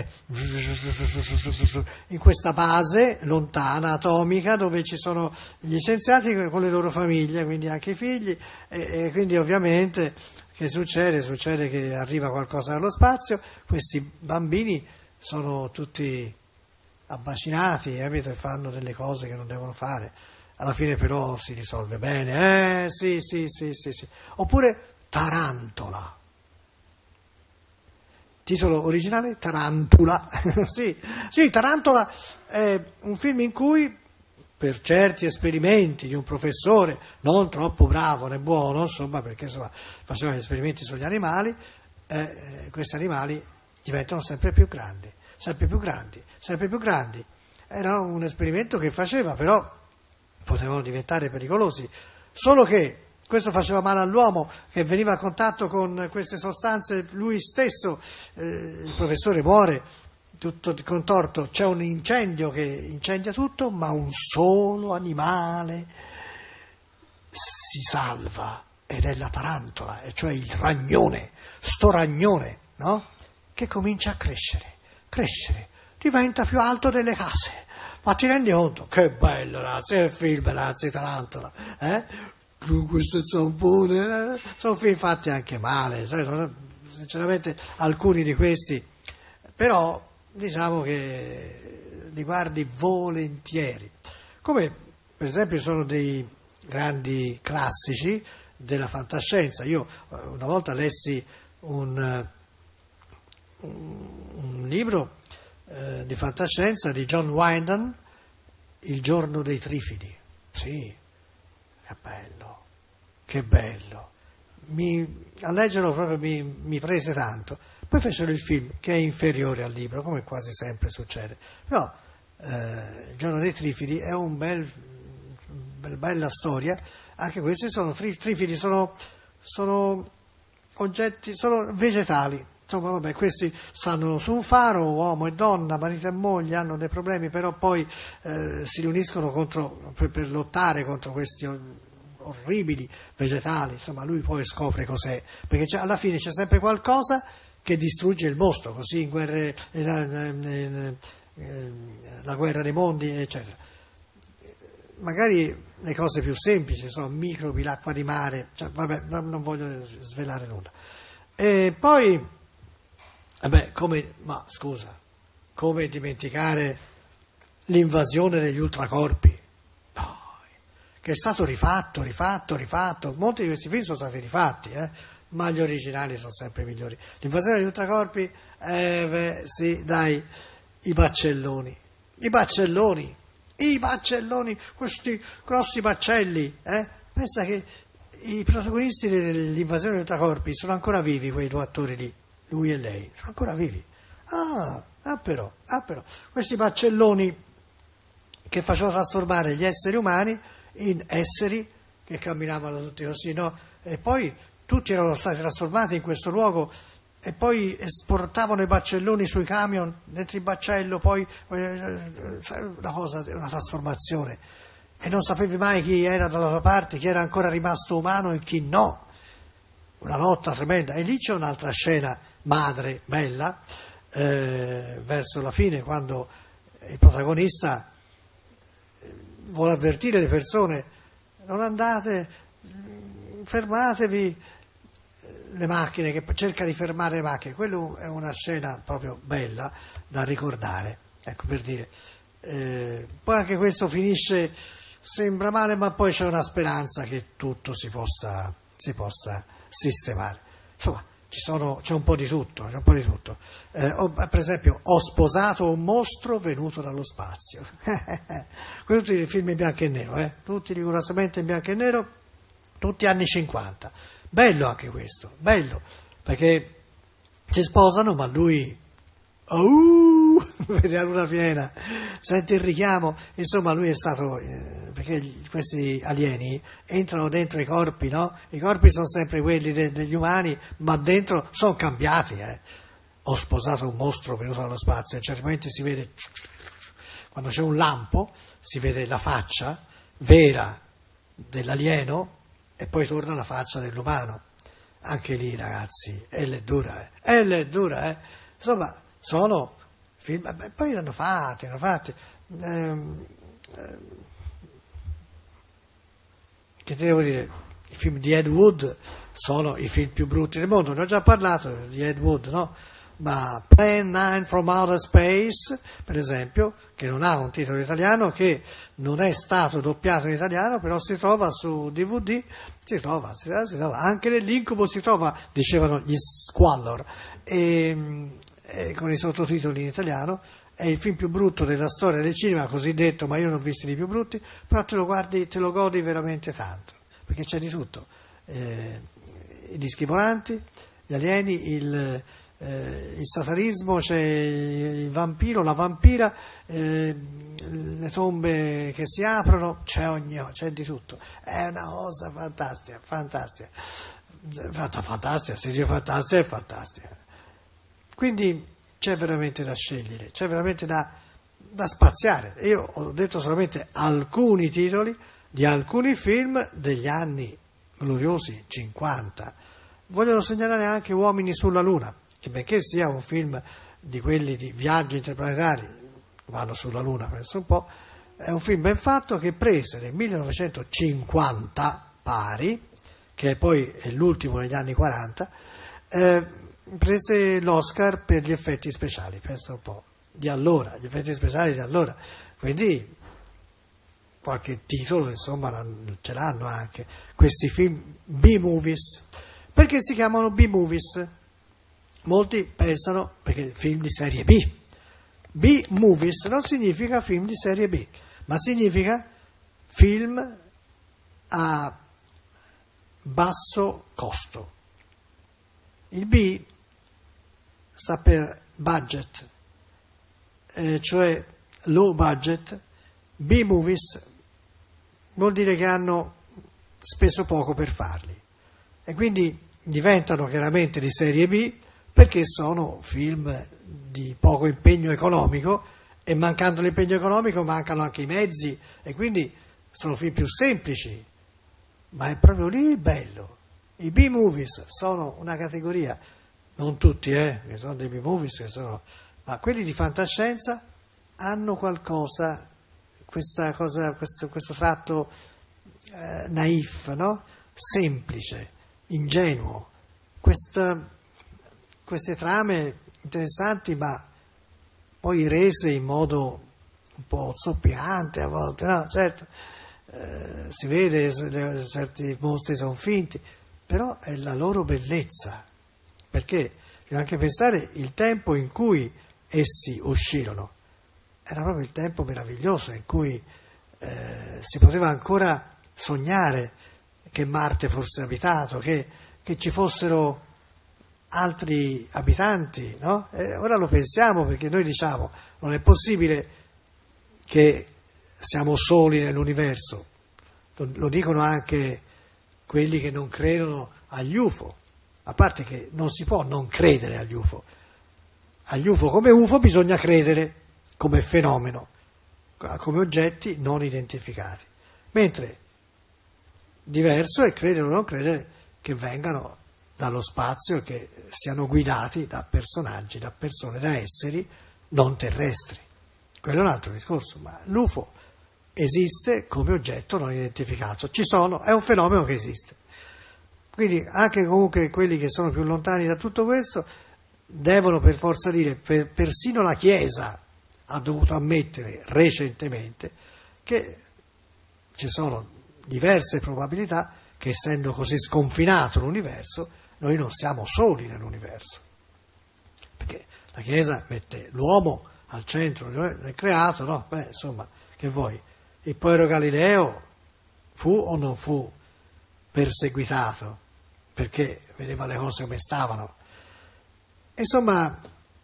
in questa base lontana, atomica, dove ci sono gli scienziati con le loro famiglie, quindi anche i figli, e quindi ovviamente che succede che arriva qualcosa dallo spazio, questi bambini sono tutti abbacinati, capito? E fanno delle cose che non devono fare, alla fine però si risolve bene, sì. Oppure Tarantola, titolo originale Tarantula. sì, Tarantola è un film in cui, per certi esperimenti di un professore non troppo bravo né buono, insomma, perché insomma faceva gli esperimenti sugli animali, questi animali diventano sempre più grandi. Era un esperimento che faceva, però potevano diventare pericolosi, solo che questo faceva male all'uomo che veniva a contatto con queste sostanze, lui stesso, il professore muore tutto contorto, c'è un incendio che incendia tutto, ma un solo animale si salva, ed è la tarantola, e cioè il ragnone, sto ragnone, no? Che comincia a crescere, diventa più alto delle case. Ma ti rendi conto? Che bello, ragazzi, è il film, ragazzi, Tarantola, con questo zampone, sono film fatti anche male, sinceramente alcuni di questi, però diciamo che li guardi volentieri, come per esempio sono dei grandi classici della fantascienza. Io una volta lessi un libro di fantascienza di John Wyndham, Il giorno dei trifidi. Sì, che bello. A leggerlo proprio mi prese tanto. Poi fecero il film, che è inferiore al libro, come quasi sempre succede. Però Il giorno dei trifidi è bella storia. Anche questi sono trifidi, sono oggetti, sono vegetali. Insomma, vabbè, questi stanno su un faro, uomo e donna, marito e moglie, hanno dei problemi, però poi si riuniscono per lottare contro questi orribili vegetali. Insomma, lui poi scopre cos'è, perché alla fine c'è sempre qualcosa che distrugge il mostro, così in guerre, la guerra dei mondi, eccetera. Magari le cose più semplici sono microbi, l'acqua di mare, cioè, vabbè, non voglio svelare nulla. E poi come dimenticare l'invasione degli ultracorpi, che è stato rifatto, molti di questi film sono stati rifatti, ma gli originali sono sempre migliori. L'invasione degli ultracorpi, sì, dai, i baccelloni, questi grossi baccelli, pensa che i protagonisti dell'invasione degli ultracorpi sono ancora vivi, quei due attori lì, lui e lei, sono ancora vivi. Però, questi baccelloni che facevano trasformare gli esseri umani in esseri che camminavano tutti così, no? E poi tutti erano stati trasformati in questo luogo e poi esportavano i baccelloni sui camion, dentro il baccello, poi una cosa, una trasformazione, e non sapevi mai chi era dalla tua parte, chi era ancora rimasto umano e chi no, una lotta tremenda. E lì c'è un'altra scena madre, bella, verso la fine, quando il protagonista vuole avvertire le persone: non andate, fermatevi, le macchine, che cerca di fermare le macchine. Quello è una scena proprio bella da ricordare, ecco, per dire. Poi anche questo finisce, sembra male, ma poi c'è una speranza che tutto si possa sistemare. Insomma, c'è un po' di tutto, per esempio, Ho sposato un mostro venuto dallo spazio. Tutti i film in bianco e nero, tutti rigorosamente in bianco e nero, tutti anni 50. Bello anche questo, bello, perché si sposano, ma lui vede la luna piena, sente il richiamo, insomma lui è stato, perché questi alieni entrano dentro i corpi, no? I corpi sono sempre quelli degli umani, ma dentro sono cambiati. Ho sposato un mostro venuto dallo spazio, e in certi momenti si vede, quando c'è un lampo, si vede la faccia vera dell'alieno e poi torna la faccia dell'umano. Anche lì, ragazzi, elle è dura. Insomma, sono film, poi l'hanno fatti. Che ti devo dire? I film di Ed Wood sono i film più brutti del mondo. Ne ho già parlato di Ed Wood, no? Ma Plan 9 from Outer Space, per esempio, che non ha un titolo italiano, che non è stato doppiato in italiano, però si trova su DVD, si trova, anche nell'incubo si trova, dicevano gli Squallor, e con i sottotitoli in italiano. È il film più brutto della storia del cinema, così detto, ma io non ho visto di più brutti, però te lo guardi, te lo godi veramente tanto, perché c'è di tutto, i dischi volanti, gli alieni, il satanismo, c'è il vampiro, la vampira, le tombe che si aprono, c'è di tutto. È una cosa fantastica, se Dio fantastica è fantastica. Quindi c'è veramente da scegliere, c'è veramente da spaziare. Io ho detto solamente alcuni titoli di alcuni film degli anni gloriosi 50. Voglio segnalare anche Uomini sulla Luna, che benché sia un film di quelli di viaggi interplanetari, vanno sulla Luna, penso un po', è un film ben fatto che prese nel 1950, pari, che poi è l'ultimo negli anni 40, prese l'Oscar per gli effetti speciali, penso un po', di allora, gli effetti speciali di allora, quindi qualche titolo, insomma, ce l'hanno anche, questi film B-movies. Perché si chiamano B-movies? Molti pensano perché film di serie B. B-movies non significa film di serie B, ma significa film a basso costo. Il B sta per budget, cioè low budget. B-movies vuol dire che hanno speso poco per farli e quindi diventano chiaramente di serie B, perché sono film di poco impegno economico, e mancando l'impegno economico mancano anche i mezzi, e quindi sono film più semplici, ma è proprio lì il bello. I B-movies sono una categoria, non tutti, che sono dei B-movies, ma quelli di fantascienza hanno qualcosa, questo tratto naif, no? Semplice, ingenuo, queste trame interessanti, ma poi rese in modo un po' zoppiante a volte, no? Certo, si vede, certi mostri sono finti, però è la loro bellezza, perché bisogna anche pensare il tempo in cui essi uscirono, era proprio il tempo meraviglioso in cui si poteva ancora sognare che Marte fosse abitato, che ci fossero altri abitanti, no? Ora lo pensiamo, perché noi diciamo non è possibile che siamo soli nell'universo, lo dicono anche quelli che non credono agli UFO, a parte che non si può non credere agli UFO. Agli UFO come UFO bisogna credere come fenomeno, come oggetti non identificati. Mentre diverso è credere o non credere che vengano dallo spazio e che siano guidati da personaggi, da persone, da esseri non terrestri. Quello è un altro discorso, ma l'UFO esiste come oggetto non identificato. Ci sono, è un fenomeno che esiste. Quindi anche comunque quelli che sono più lontani da tutto questo devono per forza dire, persino la Chiesa ha dovuto ammettere recentemente che ci sono diverse probabilità che, essendo così sconfinato l'universo, noi non siamo soli nell'universo. Perché la Chiesa mette l'uomo al centro del creato, no? Insomma, che vuoi? Il povero Galileo fu o non fu perseguitato perché vedeva le cose come stavano? Insomma,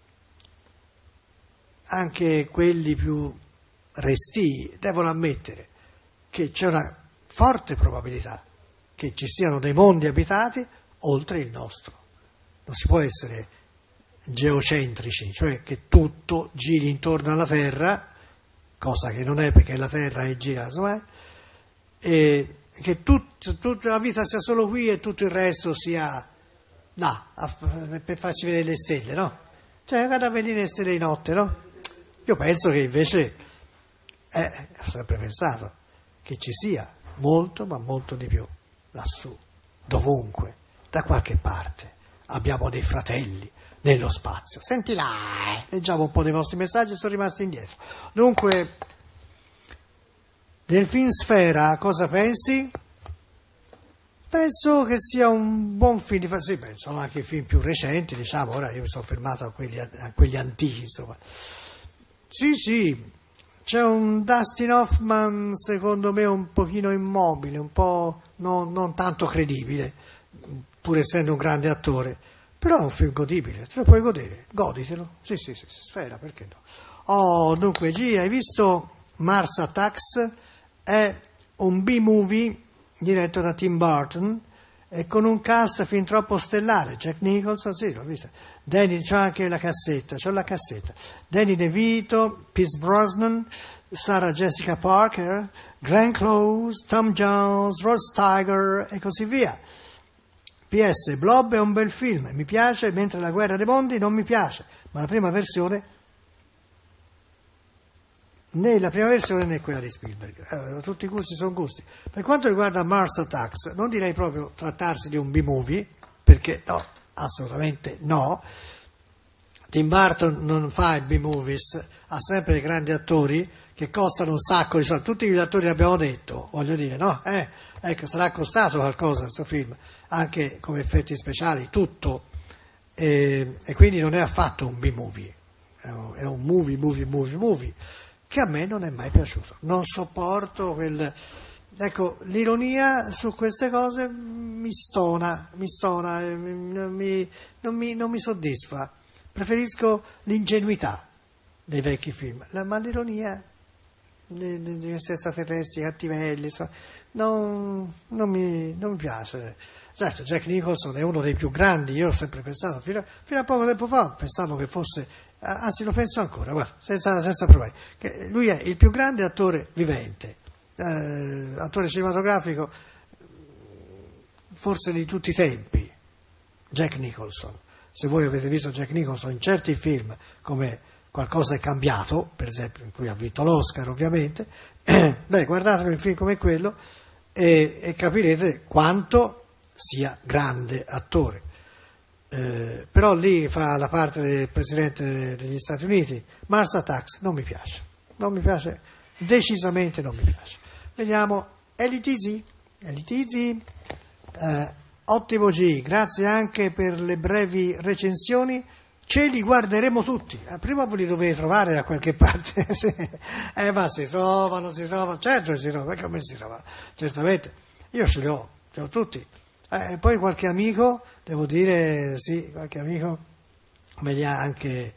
anche quelli più restii devono ammettere che c'è una forte probabilità che ci siano dei mondi abitati oltre il nostro. Non si può essere geocentrici, cioè che tutto giri intorno alla Terra, cosa che non è perché la Terra è gira, insomma, e che tutta la vita sia solo qui e tutto il resto sia là, per farci vedere le stelle, no? Cioè vado a vedere le stelle di notte, no? Io penso che invece, ho sempre pensato, che ci sia molto, ma molto di più, lassù, dovunque, da qualche parte. Abbiamo dei fratelli nello spazio. Senti là, leggiamo un po' dei vostri messaggi, sono rimasti indietro. Dunque, del film Sfera, cosa pensi? Penso che sia un buon film, sì, sono anche film più recenti, diciamo, ora io mi sono fermato a quelli antichi, insomma. Sì, c'è un Dustin Hoffman, secondo me, un pochino immobile, un po' non tanto credibile, pur essendo un grande attore, però è un film godibile, te lo puoi godere, goditelo, sì, Sfera, perché no? Oh, dunque, G, hai visto Mars Attacks? È un B-movie diretto da Tim Burton e con un cast fin troppo stellare. Jack Nicholson, sì, l'ho visto. C'ho anche la cassetta, Danny DeVito, Pierce Brosnan, Sarah Jessica Parker, Glenn Close, Tom Jones, Rod Steiger e così via. PS, Blob è un bel film, mi piace, mentre La guerra dei mondi non mi piace, ma la prima versione né la prima versione né quella di Spielberg. Tutti i gusti sono gusti. Per quanto riguarda Mars Attacks, non direi proprio trattarsi di un B-movie, perché no, assolutamente no. Tim Burton non fa i B-movies, ha sempre dei grandi attori che costano un sacco di soldi. Tutti gli attori abbiamo detto, voglio dire, no? Ecco, sarà costato qualcosa questo film, anche come effetti speciali, tutto. E quindi non è affatto un B-movie, è un movie, che a me non è mai piaciuto. Non sopporto ecco, l'ironia su queste cose mi stona, non mi soddisfa. Preferisco l'ingenuità dei vecchi film, ma l'ironia di questi extraterrestri cattivelli, non mi piace. Certo, Jack Nicholson è uno dei più grandi, io ho sempre pensato, fino a poco tempo fa pensavo che fosse, anzi lo penso ancora, guarda, senza provare, che lui è il più grande attore vivente, attore cinematografico forse di tutti i tempi, Jack Nicholson. Se voi avete visto Jack Nicholson in certi film come Qualcosa è cambiato, per esempio, in cui ha vinto l'Oscar ovviamente, guardatelo in film come quello e capirete quanto sia grande attore. Però lì fa la parte del presidente degli Stati Uniti. Mars Attacks non mi piace, decisamente non mi piace. Vediamo Elitizi, ottimo G, grazie anche per le brevi recensioni, ce li guarderemo tutti. Prima ve li dovete trovare da qualche parte. Ma si trovano, certo che si trovano, perché a me si trova, certamente, io ce li ho tutti. Poi qualche amico, devo dire, sì, qualche amico me li ha anche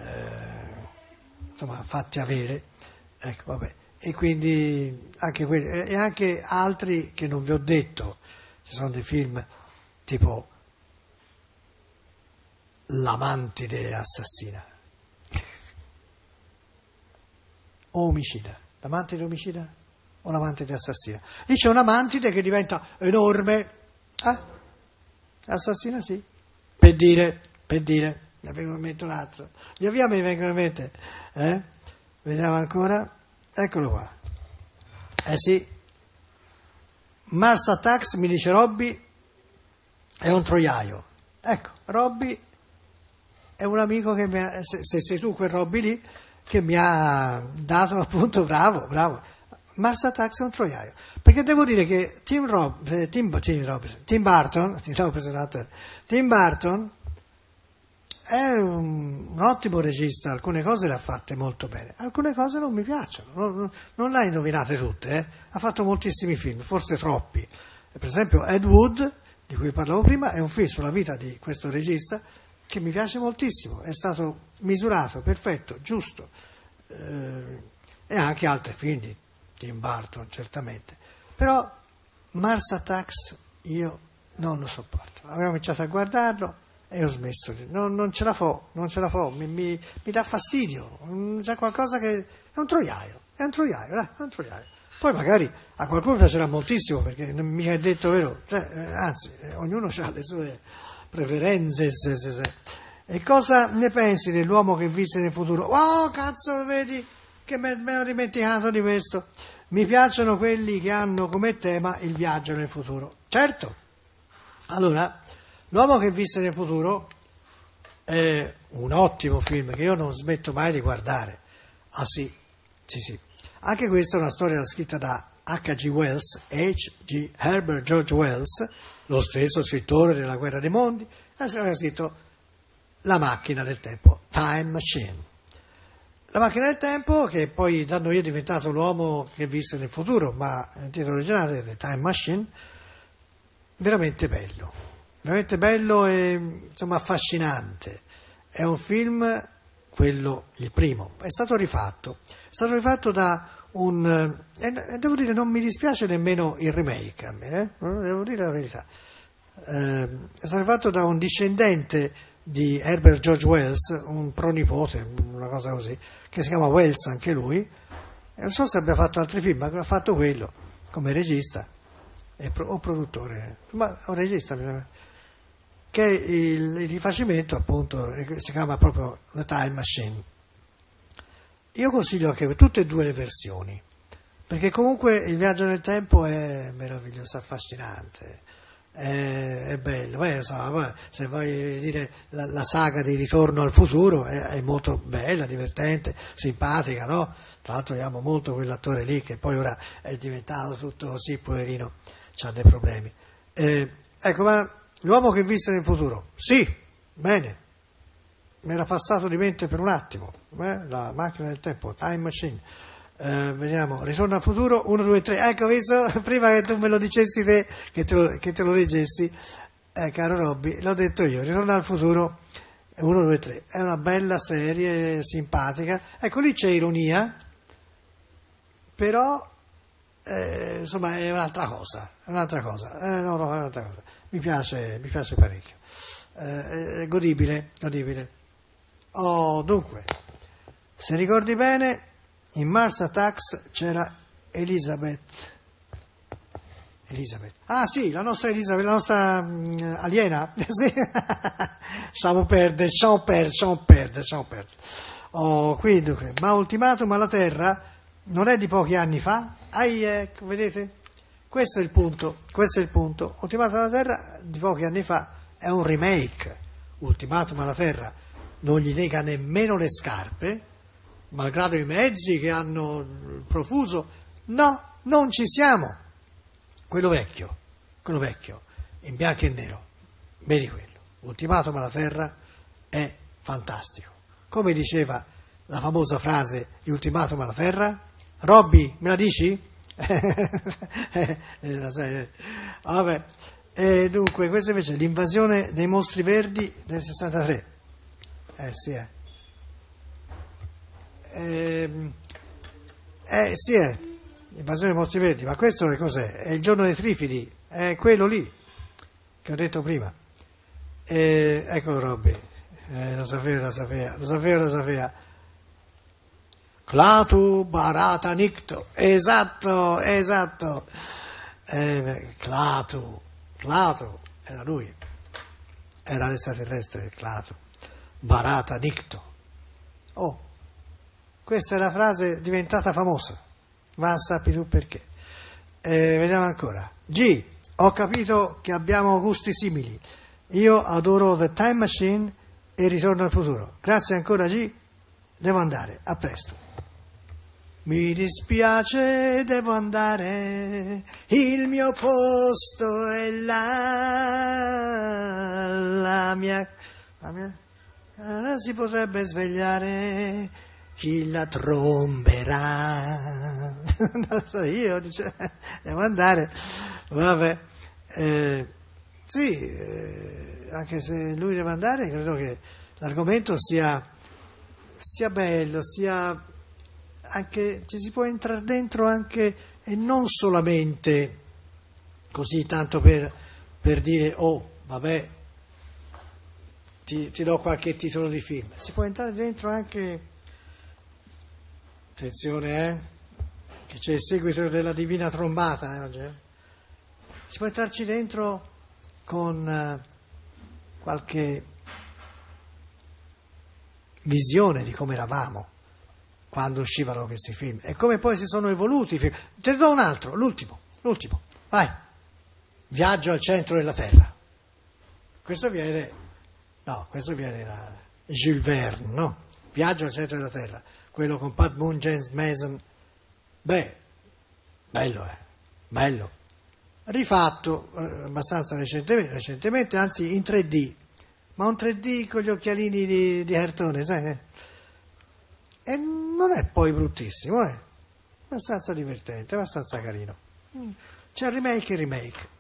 fatti avere, ecco, vabbè. E quindi anche quelli, e anche altri che non vi ho detto. Ci sono dei film tipo l'amantide assassina o omicida. L'amantide omicida o l'amantide assassina? Lì c'è un'amantide che diventa enorme. Assassina sì. Per dire, ne vengo in mente un altro. Via via mi vengono in mente. Vediamo ancora. Eccolo qua. Sì. Mars Attacks, mi dice Robby, è un troiaio. Ecco, Robby è un amico che mi ha, se sei tu quel Robby lì, che mi ha dato appunto, bravo. Mars Attacks è un troiaio. Perché devo dire che Tim Burton è un ottimo regista, alcune cose le ha fatte molto bene, alcune cose non mi piacciono, non le ha indovinate tutte, ha fatto moltissimi film, forse troppi. Per esempio Ed Wood, di cui parlavo prima, è un film sulla vita di questo regista che mi piace moltissimo, è stato misurato, perfetto, giusto, e anche altri film di Tim Burton, certamente. Però Mars Attacks io non lo sopporto, avevo cominciato a guardarlo e ho smesso, non ce la fo, mi dà fastidio, c'è qualcosa che è un troiaio. Poi magari a qualcuno piacerà moltissimo, perché non mica è detto, vero? Anzi, ognuno ha le sue preferenze. E cosa ne pensi dell'uomo che visse nel futuro? Oh, cazzo, vedi che mi ero dimenticato di questo. Mi piacciono quelli che hanno come tema il viaggio nel futuro. Certo. Allora, L'uomo che visse nel futuro è un ottimo film che io non smetto mai di guardare. Ah sì. Anche questa è una storia scritta da H.G. Wells, H.G. Herbert George Wells, lo stesso scrittore della Guerra dei Mondi, aveva scritto La macchina del tempo, Time Machine. La macchina del tempo, che poi da noi è diventato L'uomo che visse nel futuro, ma il titolo originale è Time Machine, veramente bello e insomma affascinante. È un film, quello, il primo, è stato rifatto da un, e devo dire non mi dispiace nemmeno il remake a me, devo dire la verità, è stato rifatto da un discendente di Herbert George Wells, un pronipote, una cosa così, che si chiama Wells anche lui, e non so se abbia fatto altri film, ma ha fatto quello come regista o produttore, ma un regista mi sembra, che il rifacimento appunto si chiama proprio The Time Machine. Io consiglio anche tutte e due le versioni, perché comunque il viaggio nel tempo è meraviglioso, affascinante, è bello. Poi, se vuoi dire la saga di Ritorno al futuro è molto bella, divertente, simpatica, no? Tra l'altro io amo molto quell'attore lì che poi ora è diventato tutto così, poverino, c'ha dei problemi. Ecco, ma L'uomo che visse nel futuro, sì, bene, mi era passato di mente per un attimo, la macchina del tempo, Time Machine, vediamo, Ritorno al futuro, 1, 2, 3, ecco, visto, prima che tu me lo dicessi te, che te lo leggessi, caro Robby, l'ho detto io, Ritorno al futuro, 1, 2, 3, è una bella serie, simpatica, ecco lì c'è ironia, però insomma è un'altra cosa, è un'altra cosa. Mi piace parecchio, è godibile. Dunque, se ricordi bene, in Mars Attacks c'era Elizabeth. Ah sì, la nostra Elizabeth, la nostra aliena. Sì. Lasciamo perdere. Qui dunque, ma Ultimatum alla Terra non è di pochi anni fa? Ecco, vedete? Questo è il punto. Ultimatum alla Terra di pochi anni fa è un remake. Ultimatum alla Terra non gli nega nemmeno le scarpe, malgrado i mezzi che hanno profuso. No, non ci siamo. Quello vecchio, in bianco e nero. Vedi quello. Ultimatum alla Terra è fantastico. Come diceva la famosa frase di Ultimatum alla Terra? Robby, me la dici? Vabbè. Dunque, questa invece è L'invasione dei mostri verdi del 63. Sì è L'invasione dei mostri verdi, ma questo che cos'è? È Il giorno dei trifidi, è quello lì che ho detto prima. Eccolo Robby, lo sapeva. Clatu Barata Nicto, esatto. Clatu, era lui, era l'extraterrestre, Clatu Barata Nicto. Oh, questa è la frase diventata famosa, ma sappi tu perché. Vediamo ancora. G, ho capito che abbiamo gusti simili. Io adoro The Time Machine e Ritorno al futuro. Grazie ancora G, devo andare, a presto. Mi dispiace, devo andare, il mio posto è là, la mia ora si potrebbe svegliare, chi la tromberà. Non so io, dice, devo andare, vabbè, sì, anche se lui deve andare, credo che l'argomento sia bello, sia anche, ci si può entrare dentro anche, e non solamente così tanto per dire, oh, vabbè, ti do qualche titolo di film. Si può entrare dentro anche, attenzione, che c'è il seguito della Divina Trombata oggi, si può entrarci dentro con qualche visione di come eravamo quando uscivano questi film e come poi si sono evoluti i film. Te ne do un altro, l'ultimo, vai. Viaggio al centro della Terra. Questo viene da Jules Verne, no? Viaggio al centro della Terra, quello con Pat Boone, James Mason. Beh, bello. Rifatto abbastanza recentemente, anzi in 3D, ma un 3D con gli occhialini di cartone, sai? E non è poi bruttissimo, abbastanza divertente, abbastanza carino. C'è il remake.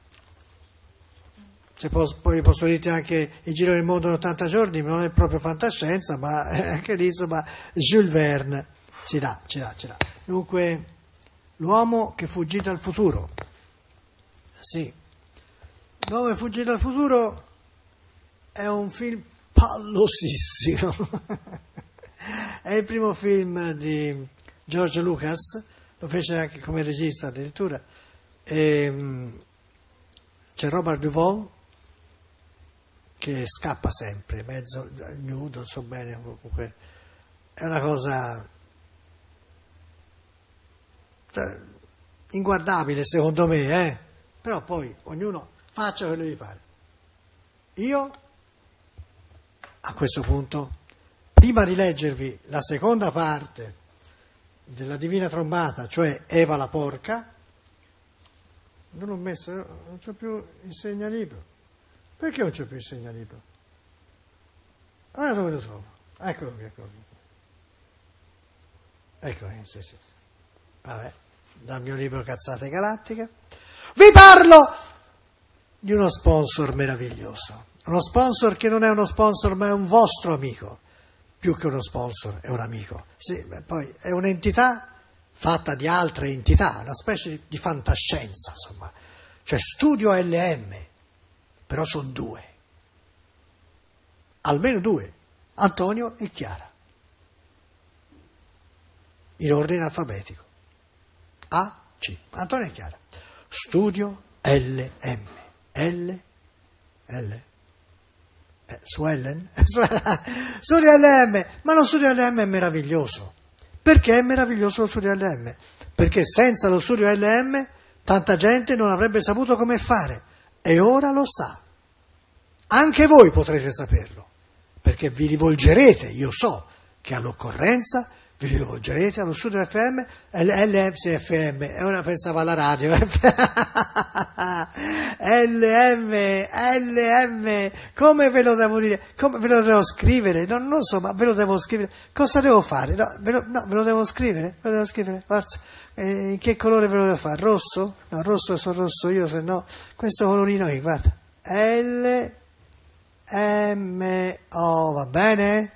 Poi posso dirti anche Il giro del mondo in 80 giorni, non è proprio fantascienza, ma anche lì insomma Jules Verne ci dà. Dunque, L'uomo che fuggì dal futuro. Sì, L'uomo che fuggì dal futuro è un film pallosissimo. È il primo film di George Lucas, lo fece anche come regista addirittura. C'è Robert Duvall che scappa sempre, mezzo nudo, non so bene, comunque è una cosa inguardabile secondo me, però poi ognuno faccia quello che gli pare. Io a questo punto, prima di leggervi la seconda parte della Divina Trombata, cioè Eva la porca, non c'ho più il segnalibro. Perché non c'ho più il segnalibro? Allora dove lo trovo? Eccolo qui. Sì. Vabbè, dal mio libro Cazzate Galattiche. Vi parlo di uno sponsor meraviglioso. Uno sponsor che non è uno sponsor, ma è un vostro amico. Più che uno sponsor, è un amico. Sì, poi è un'entità fatta di altre entità, una specie di fantascienza, insomma. Cioè Studio LM, però sono due. Almeno due. Antonio e Chiara. In ordine alfabetico. A, C. Antonio e Chiara. Studio LM. Su Ellen? Studio LM, ma lo Studio LM è meraviglioso. Perché è meraviglioso lo Studio LM? Perché senza lo Studio LM tanta gente non avrebbe saputo come fare, e ora lo sa. Anche voi potrete saperlo, perché vi rivolgerete, io so che all'occorrenza vi rivolgerete allo Studio FM, LMCFM, e ora pensavo alla radio, LM, come ve lo devo dire, come ve lo devo scrivere, non lo so, ma ve lo devo scrivere, cosa devo fare? Ve lo devo scrivere, forza, in che colore ve lo devo fare? Rosso? No, rosso sono rosso io, se no, questo colorino qui, guarda, LMO, va bene?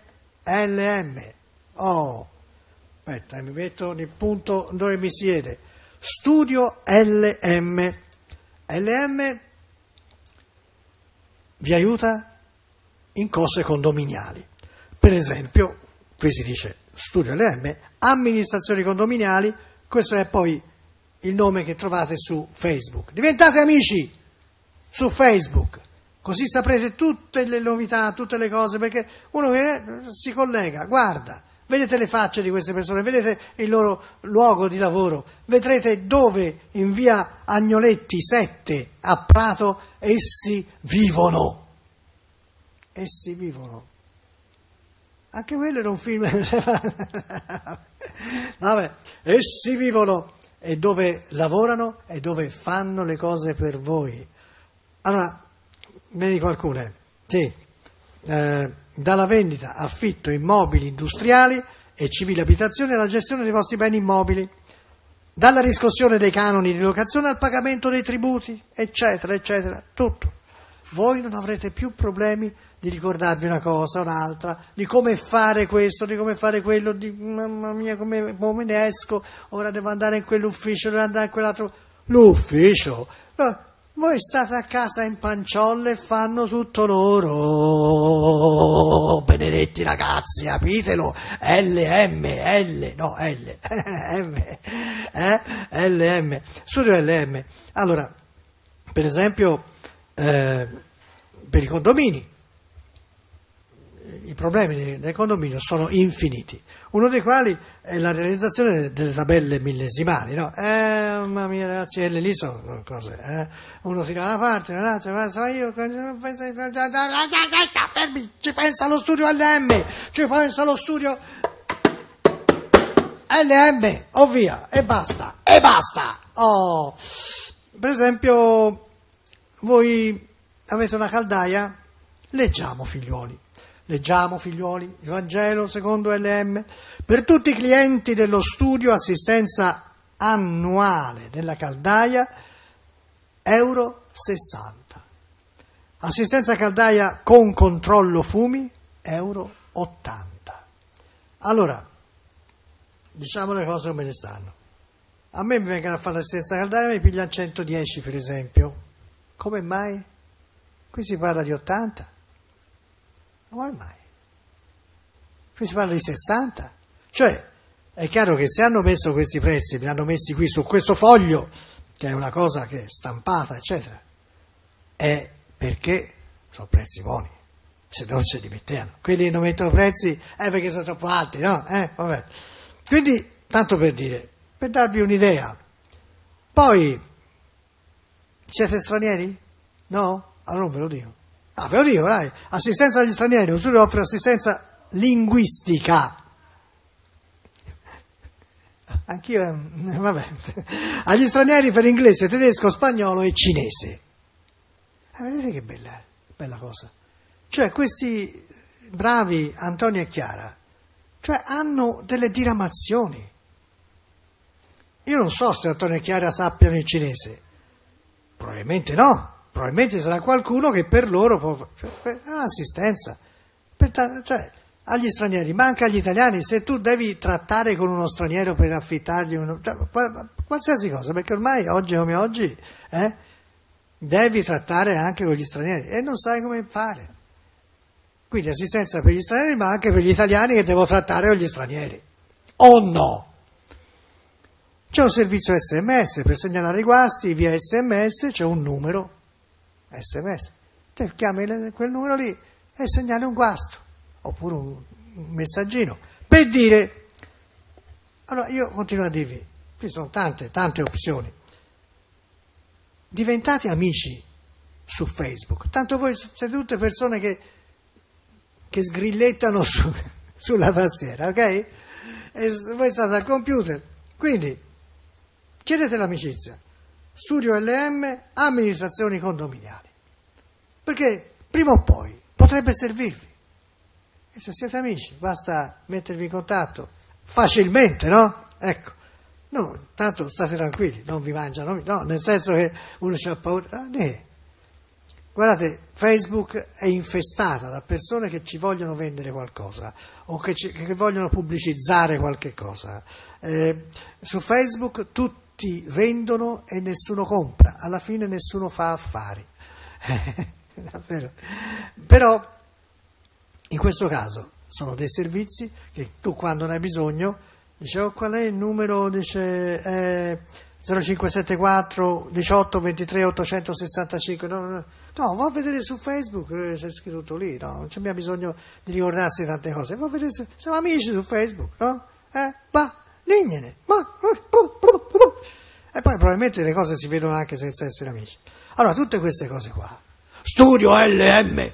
LMO. Aspetta, mi metto nel punto dove mi siede. Studio LM. LM vi aiuta in cose condominiali. Per esempio, qui si dice Studio LM, amministrazioni condominiali, questo è poi il nome che trovate su Facebook. Diventate amici su Facebook, così saprete tutte le novità, tutte le cose, perché uno che si collega, guarda, vedete le facce di queste persone, vedete il loro luogo di lavoro, vedrete dove in via Agnoletti 7 a Prato essi vivono. Essi vivono. Anche quello era un film. Vabbè, essi vivono e dove lavorano e dove fanno le cose per voi. Allora, ve ne dico alcune. Sì, dalla vendita, affitto, immobili industriali e civili abitazioni alla gestione dei vostri beni immobili, dalla riscossione dei canoni di locazione al pagamento dei tributi, eccetera, eccetera, tutto. Voi non avrete più problemi di ricordarvi una cosa o un'altra, di come fare questo, di come fare quello, di mamma mia come me ne esco, ora devo andare in quell'ufficio, devo andare in quell'altro. L'ufficio? No, voi state a casa in panciolle e fanno tutto loro. Benedetti ragazzi, capitelo. LM. Studio LM. Allora, per esempio, per i condomini, i problemi del condominio sono infiniti, uno dei quali è la realizzazione delle tabelle millesimali, no? Mamma mia ragazzi, lì sono cose, uno tira da una parte, un'altra, ma io fermi, ci pensa allo studio LM, ci pensa allo studio LM, o via, e basta. Oh. Per esempio, voi avete una caldaia? Leggiamo figliuoli, il Vangelo secondo LM. Per tutti i clienti dello studio, assistenza annuale della caldaia, euro 60. Assistenza caldaia con controllo fumi, euro 80. Allora, diciamo le cose come ne stanno. A me mi vengono a fare l'assistenza caldaia e mi pigliano 110 per esempio. Come mai? Qui si parla di 80. Come mai? Qui si parla di 60. Cioè, è chiaro che se hanno messo questi prezzi, li hanno messi qui su questo foglio, che è una cosa che è stampata, eccetera, è perché sono prezzi buoni, se non se li mettevano. Quelli che non mettono prezzi è perché sono troppo alti, no? Vabbè. Quindi, tanto per dire, per darvi un'idea. Poi, siete stranieri? No? Allora non ve lo dico. Ah, ve lo dico, dai. Assistenza agli stranieri, lo studio offre assistenza linguistica. Anch'io, vabbè. Agli stranieri per inglese, tedesco, spagnolo e cinese. Vedete che bella cosa. Cioè, questi bravi Antonio e Chiara, cioè hanno delle diramazioni. Io non so se Antonio e Chiara sappiano il cinese. Probabilmente no. Probabilmente sarà qualcuno che per loro può, è un'assistenza, cioè agli stranieri, ma anche agli italiani. Se tu devi trattare con uno straniero per affittargli qualsiasi cosa, perché ormai oggi come oggi devi trattare anche con gli stranieri e non sai come fare. Quindi assistenza per gli stranieri, ma anche per gli italiani che devo trattare con gli stranieri. O no? C'è un servizio SMS per segnalare i guasti via SMS, c'è un numero SMS, te chiami quel numero lì e segnali un guasto oppure un messaggino per dire. Allora io continuo a dirvi, qui sono tante opzioni. Diventate amici su Facebook, tanto voi siete tutte persone che sgrillettano sulla tastiera, ok? E voi state al computer, quindi chiedete l'amicizia. Studio LM, amministrazioni condominiali, perché prima o poi potrebbe servirvi e se siete amici basta mettervi in contatto facilmente, no? Ecco, no, tanto state tranquilli, non vi mangiano, no, nel senso che uno c'ha paura, Guardate, Facebook è infestata da persone che ci vogliono vendere qualcosa o che vogliono pubblicizzare qualche cosa. Su Facebook tutti vendono e nessuno compra, alla fine nessuno fa affari. Però In questo caso sono dei servizi che tu quando ne hai bisogno dici qual è il numero, dice 0574 18 23 865, no, va a vedere su Facebook, c'è scritto tutto lì, no, non c'è bisogno di ricordarsi tante cose, va a vedere, siamo amici su Facebook, no? Digliene, e poi probabilmente le cose si vedono anche senza essere amici. Allora tutte queste cose qua, Studio LM,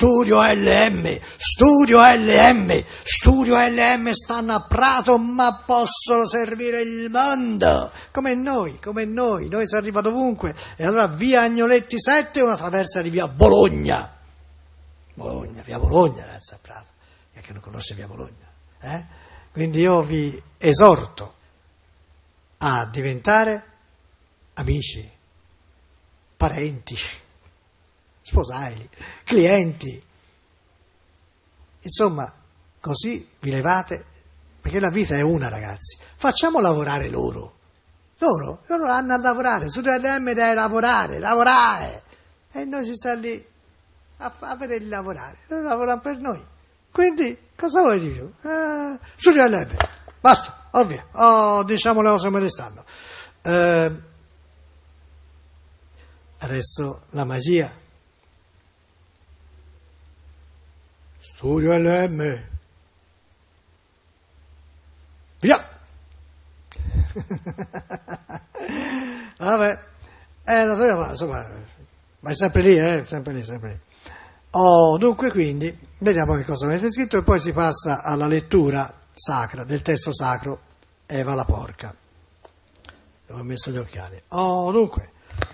stanno a Prato ma possono servire il mondo, come noi si arriva dovunque. E allora via Agnoletti 7 una traversa di via Bologna, via Bologna, ragazzi, a Prato, che non conosce via Bologna, Quindi io vi esorto a diventare amici, parenti, sposai, clienti, insomma, così vi levate, perché la vita è una, ragazzi. Facciamo lavorare loro hanno a lavorare, su DLM deve lavorare, e noi si sta lì a vederli lavorare, loro lavorano per noi, quindi cosa vuoi di più? Su DLM, basta, ovvio, diciamo le cose come le stanno. Adesso la magia. Studio LM. Via! Vabbè. Insomma, ma è sempre lì, sempre lì. Dunque quindi, vediamo che cosa avete scritto e poi si passa alla lettura sacra, del testo sacro, Eva la porca. Ho messo gli occhiali. Dunque.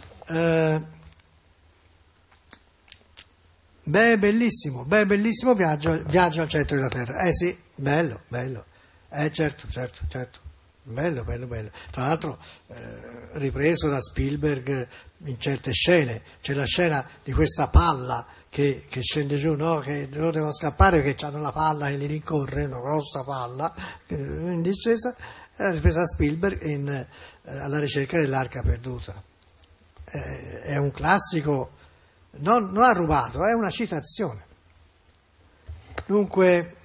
Bellissimo viaggio al centro della terra. Sì, bello. Certo. Bello. Tra l'altro ripreso da Spielberg in certe scene. C'è la scena di questa palla che scende giù, no? Che loro devono scappare perché hanno la palla che li rincorre, una grossa palla in discesa. Ripresa da Spielberg alla ricerca dell'arca perduta. È un classico, non ha rubato, è una citazione. Dunque,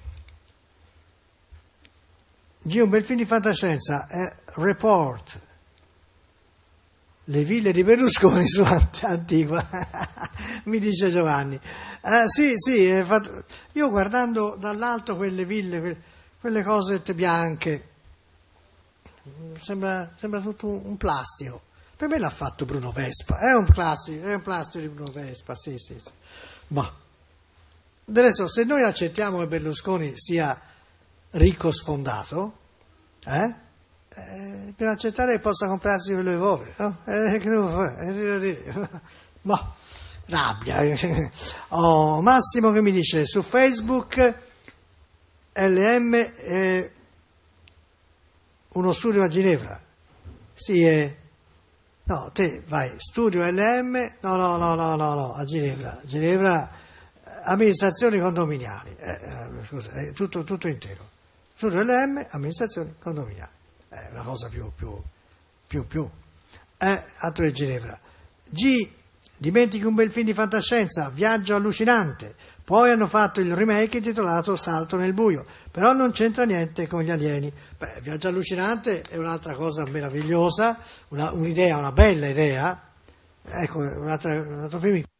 un bel film di fantascienza è Report, le ville di Berlusconi su Antigua, mi dice Giovanni. Sì, io guardando dall'alto quelle ville, quelle cosette bianche, sembra tutto un plastico. Per me l'ha fatto Bruno Vespa, è un plastico di Bruno Vespa, sì. Ma adesso, se noi accettiamo che Berlusconi sia ricco sfondato, bisogna accettare che possa comprarsi quello che vuole, no? Che devo fare? Ma rabbia. Massimo che mi dice su Facebook LM è uno studio a Ginevra. Sì, no, te vai, studio LM, no, a Ginevra, amministrazioni condominiali, scusa, è tutto intero. Studio LM, amministrazioni condominiali, è una cosa più, altro di Ginevra. G, dimentichi un bel film di fantascienza, viaggio allucinante, poi hanno fatto il remake intitolato Salto nel buio, però non c'entra niente con gli alieni. Viaggio allucinante è un'altra cosa meravigliosa, una bella idea. Ecco, un altro film